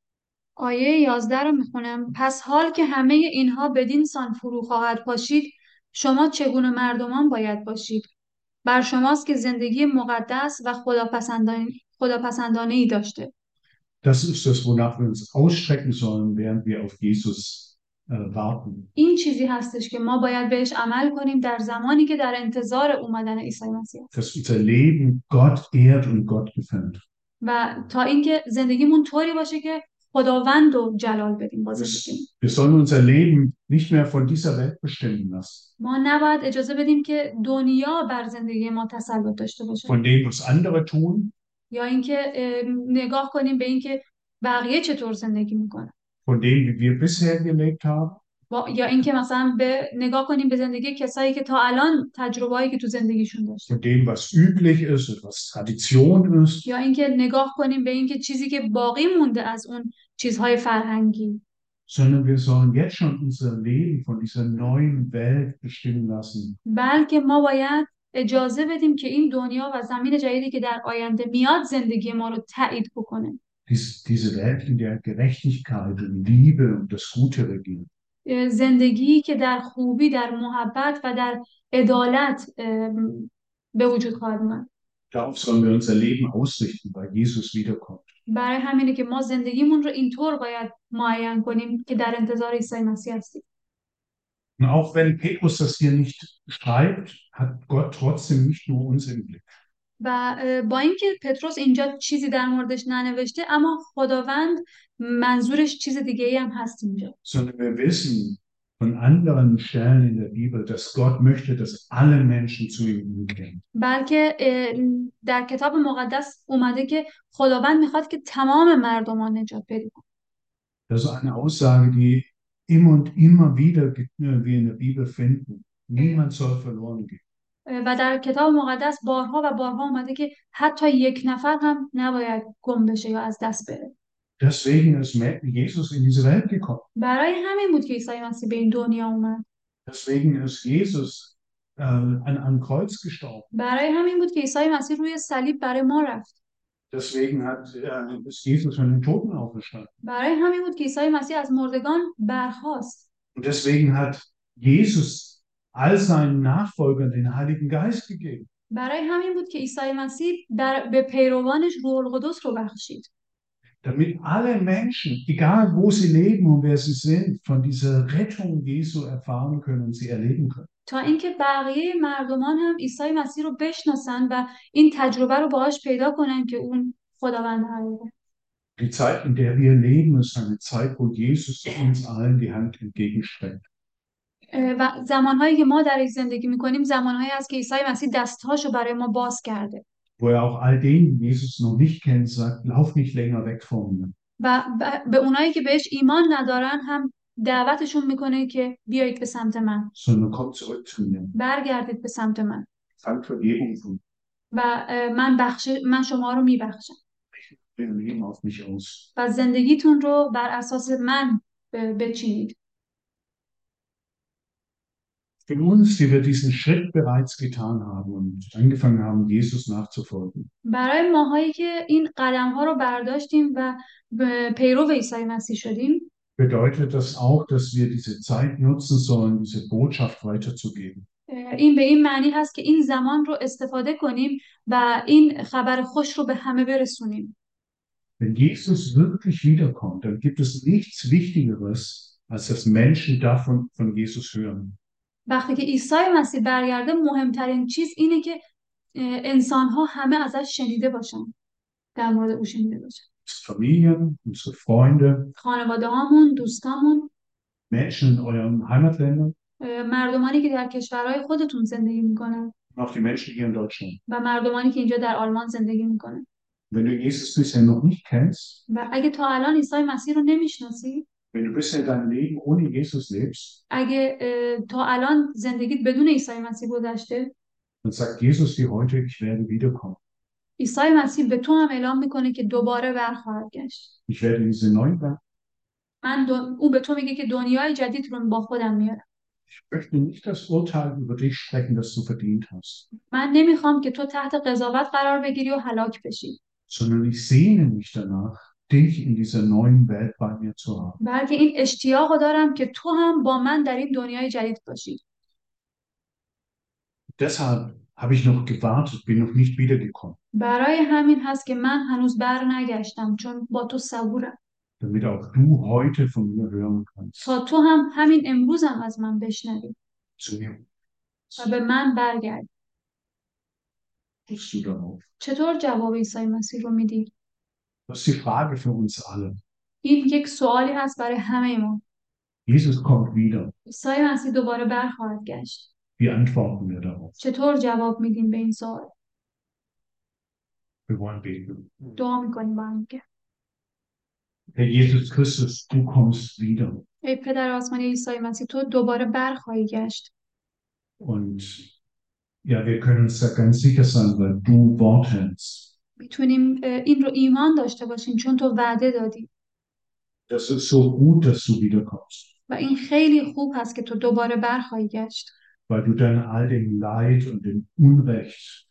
S2: آیه یازده رو میخونم. پس حال که همه اینها بدین سان فرو خواهد پاشید شما چگونه مردمان باید باشید؟ بر شماست که زندگی مقدس و خداپسندانه خداپسندانه ای داشته.
S1: Das ist das, wonach wir uns ausstrecken sollen, während wir auf Jesus äh, warten.
S2: این چیزی هستش که ما باید بهش عمل کنیم در زمانی که در انتظار اومدن عیسی مسیح
S1: Dass unser Leben Gott ehrt und Gott gefällt.
S2: و تا اینکه زندگیمون طوری باشه که خداوند رو جلال بدیم با زندگیمون.
S1: Wir sollen unser Leben nicht mehr von dieser Welt bestimmen lassen.
S2: ما نباید اجازه بدیم که دنیا بر زندگی ما تسلط داشته باشه.
S1: Von dem, was andere tun,
S2: یا اینکه اه، نگاه کنیم به اینکه بقیه چطور زندگی میکنن.
S1: von dem, wie wir bisher gelebt haben.
S2: با- یا اینکه مثلا به نگاه کنیم به زندگی کسایی که تا الان تجربه‌ای که تو زندگیشون داشتن.
S1: Von dem, was üblich ist und was Tradition ist.
S2: یا اینکه نگاه کنیم به اینکه چیزی که باقی مونده از اون چیزهای فرهنگی.
S1: Sondern wir sollen jetzt schon unser Leben von dieser neuen Welt bestimmen lassen.
S2: بلکه ما باید اجازه بدیم که این دنیا و زمین جدیدی که در آینده میاد زندگی ما رو تایید بکنه.
S1: Dies, diese Welt, in der Gerechtigkeit und Liebe und das Gute regieren.
S2: اه، زندگی که در خوبی، در محبت و در عدالت ام، به وجود خواهد اومد.
S1: Darauf sollen wir unser Leben ausrichten, weil Jesus wiederkommt.
S2: برای همینه که ما زندگیمون رو اینطور باید معین کنیم که در انتظار عیسی مسیح هستیم.
S1: Und auch wenn Petrus das hier nicht schreibt, hat Gott trotzdem nicht nur uns im Blick.
S2: و اه، با اینکه پتروس اینجا چیزی در موردش ننوشته اما خداوند منظورش چیز دیگه ای هم هست اینجا.
S1: Sondern wir wissen von anderen Stellen in der Bibel, dass Gott möchte, dass alle Menschen zu ihm umkehren.
S2: بلکه اه، در کتاب مقدس اومده که خداوند میخواد که تمام مردمان نجات پیدا کنن.
S1: Das ist eine Aussage, die immer und immer wieder ge- äh, wir in der Bibel finden. Niemand soll verloren gehen.
S2: اه، و در کتاب مقدس بارها و بارها اومده که حتی یک نفر هم نباید گم بشه یا از دست بره.
S1: Deswegen ist Jesus in diese Welt gekommen.
S2: برای همین بود که عیسی مسیح به این دنیا اومد.
S1: Deswegen ist Jesus äh, an einem Kreuz gestorben.
S2: برای همین بود که عیسی مسیح روی صلیب برای ما رفت.
S1: Deswegen hat, äh, ist Jesus von den Toten auferstanden.
S2: برای همین بود که عیسی مسیح از مردگان برخاست.
S1: Und deswegen hat Jesus all seinen Nachfolgern den Heiligen Geist gegeben.
S2: برای همین بود که عیسی مسیح در به پیروانش روح القدس رو بخشید.
S1: Damit alle Menschen, egal wo sie leben und wer sie sind, von dieser Rettung Jesu erfahren können und sie erleben können.
S2: تا اینکه بقیه مردمان هم عیسی مسیح رو بشناسن و این تجربه رو باهاش پیدا کنن که اون خداوند حقیقیه.
S1: Die Zeit, in der wir leben, ist eine Zeit, wo Jesus uns allen die Hand entgegenstreckt.
S2: اه، و زمانهایی که ما درش زندگی میکنیم زمانهایی هست که عیسی مسیح دستهاشو برای ما باز کرده
S1: Wo er auch all denen, die Jesus noch nicht kennen, sagt, lauf nicht länger weg von mir,
S2: و ب- به اونایی که بهش ایمان ندارن هم دعوتشون میکنه که بیایید به سمت من،
S1: sondern komm zurück zu mir.
S2: برگردید به سمت من
S1: Fang Vergebung von
S2: و اه، من بخش من شما رو میبخشم
S1: eurem Leben auf mich aus.
S2: و زندگیتون رو بر اساس من ب- بچینید.
S1: Für uns, die wir diesen Schritt bereits getan haben und angefangen haben, Jesus nachzufolgen,
S2: برای ماهایی که این قدم ها رو برداشتیم و به پیرو عیسی مسیح شدیم،
S1: bedeutet das auch, dass wir diese Zeit nutzen sollen, diese Botschaft weiterzugeben.
S2: اه، این به این معنی هست که این زمان رو استفاده کنیم و این خبر خوش رو به همه برسونیم.
S1: Wenn Jesus wirklich wiederkommt, dann gibt es nichts Wichtigeres, als dass Menschen davon von Jesus hören.
S2: وقتی که عیسی مسیح برگرده مهمترین چیز اینه که انسان ها همه ازش شنیده باشن، در مورد او شنیده باشن.
S1: Unsere Familien, unsere Freunde,
S2: خانواده هامون، دوستامون،
S1: Menschen in euren Heimatländern
S2: اه، مردمانی که در کشورهای خودتون زندگی میکنن
S1: und auch die Menschen hier in Deutschland.
S2: و مردمانی که اینجا در آلمان زندگی میکنن.
S1: Wenn du Jesus bisher noch nicht kennst,
S2: و اگه تا الان عیسی مسیح رو نمیشناسی،
S1: wenn du bisher dein Leben ohne Jesus lebst,
S2: اگه اه، تا الان زندگیت بدون عیسی مسیح گذشته،
S1: dann sagt Jesus dir heute, ich werde wiederkommen.
S2: عیسی مسیح به تو هم اعلام میکنه که دوباره برخواهد گشت.
S1: Ich werde diese neuen Welt.
S2: من دو... او به تو میگه که دنیای جدید رو با خودم میارم.
S1: Ich möchte nicht das Urteil über dich strecken, das du verdient hast,
S2: من نمیخوام که تو تحت قضاوت قرار بگیری و هلاک بشی،
S1: sondern ich sehne mich danach, dich in dieser neuen Welt bei mir zu haben.
S2: بلکه این اشتیاق رو دارم که تو هم با من در این دنیای جدید باشی.
S1: Deshalb habe ich noch gewartet, bin noch nicht wiedergekommen,
S2: برای همین هست که من هنوز بر نگشتم، چون با تو صبورم
S1: damit auch du heute von mir hören kannst.
S2: تا تو هم همین امروز هم از من بشنوی
S1: Zu mir
S2: و به من برگردی.
S1: kommst du darauf.
S2: چطور جواب عیسی مسیح رو میدی؟
S1: Das ist die Frage für uns alle.
S2: این یک سوالی هست برای همه ما.
S1: Jesus kommt wieder.
S2: عیسی مسیح دوباره برخواهد گشت.
S1: Wie antworten wir darauf?
S2: چطور جواب میدیم به این سوال؟
S1: Wir wollen beten.
S2: دعا میکنیم با هم که
S1: Herr Jesus Christus, du kommst wieder.
S2: ای پدر آسمانی، عیسی مسیح تو دوباره برخواهی گشت.
S1: Und ja, wir können uns da ganz sicher sein, weil du Wort hältst.
S2: میتونیم اه، این رو ایمان داشته باشیم چون تو وعده دادی
S1: Das ist so gut, dass du wiederkommst,
S2: و این خیلی خوب هست که تو دوباره برخواهی گشت،
S1: weil du dann all den Leid und den Unrecht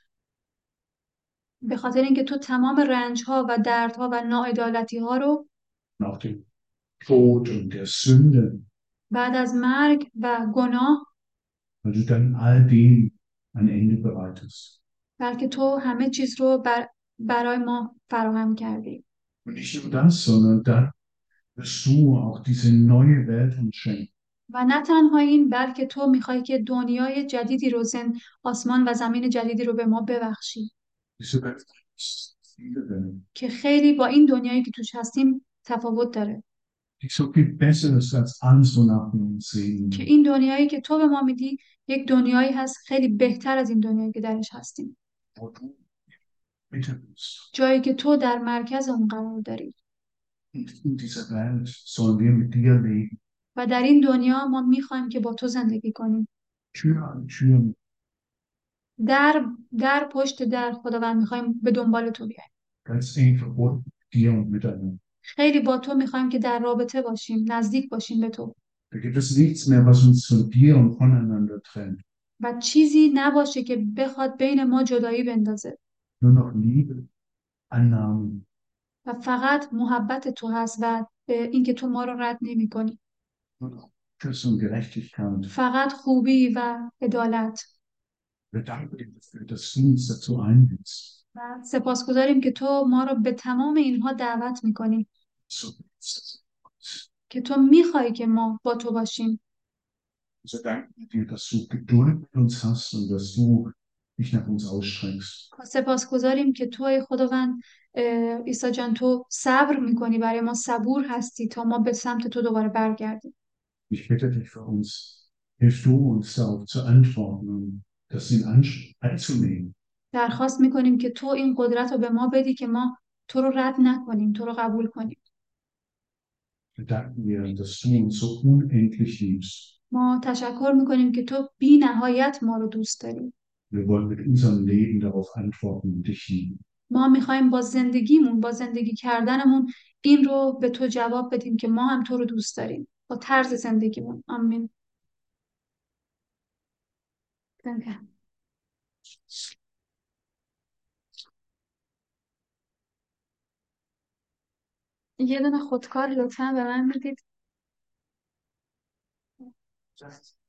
S2: به خاطر اینکه تو تمام رنج ها و دردها و ناعدالتی ها رو
S1: und auch den Tod und der Sünde,
S2: بعد از مرگ و گناه،
S1: weil du dann all dem ein Ende bereitest.
S2: بلکه تو همه چیز رو بر برای ما فراهم کردی.
S1: Und nicht nur das, sondern dann wirst du auch diese neue Welt uns schenken.
S2: و نه تنها این، بلکه تو میخوای که دنیای جدیدی رو، زن آسمان و زمین جدیدی رو به ما ببخشی
S1: Diese Welt ist viele Welt,
S2: که خیلی با این دنیایی که توش هستیم تفاوت داره،
S1: die so viel besser ist als alles, wonach wir uns
S2: که
S1: sehen.
S2: این دنیایی که تو به ما میدی یک دنیایی هست خیلی بهتر از این دنیایی که درش هستیم،
S1: Wo du Mitte bist.
S2: جایی که تو در مرکز اون قرار داری
S1: Und in dieser Welt sollen wir mit dir leben.
S2: و در این دنیا ما میخوایم که با تو زندگی کنیم.
S1: Tür an Tür,
S2: در در پشت در خداوند میخوایم به دنبال تو بیایم.
S1: ganz eng verbunden mit dir und miteinander.
S2: خیلی با تو میخوایم که در رابطه باشیم، نزدیک باشیم به تو
S1: Da gibt es nichts mehr, was uns von dir und voneinander trennt.
S2: و چیزی نباشه که بخواد بین ما جدایی بندازه
S1: Nur noch Liebe, Annahme,
S2: و فقط محبت تو هست و اینکه تو ما رو رد نمی کنی.
S1: nur noch Gutes und Gerechtigkeit.
S2: فقط خوبی و عدالت.
S1: Wir danken dir dafür, dass du uns dazu einlädst.
S2: و سپاسگزاریم که تو ما رو به تمام اینها دعوت میکنی،
S1: So willst du uns.
S2: که تو میخوای که ما با تو باشیم.
S1: So danken wir dir, dass du Geduld mit uns hast und dass du dich nach uns ausstreckst.
S2: سپاسگزاریم که تو ای خداوند اه، عیسی جان تو صبر میکنی برای ما صبور هستی تا ما به سمت تو دوباره برگردیم.
S1: Ich bitte dich für uns, hilf du uns darauf zu antworten und das in Anspruch anzunehmen.
S2: درخواست میکنیم که تو این قدرت رو به ما بدی که ما تو رو رد نکنیم، تو رو قبول کنیم.
S1: Wir danken dir, dass du uns so unendlich liebst.
S2: ما تشکر میکنیم که تو بی نهایت ما رو دوست داری.
S1: Wir wollen mit unserem Leben darauf antworten und dich lieben.
S2: ما میخوایم با زندگیمون، با زندگی کردنمون این رو به تو جواب بدیم که ما هم تو رو دوست داریم. با طرز زندگیمون. آمین. Danke. یه دونه خودکار لطفا به من میدید.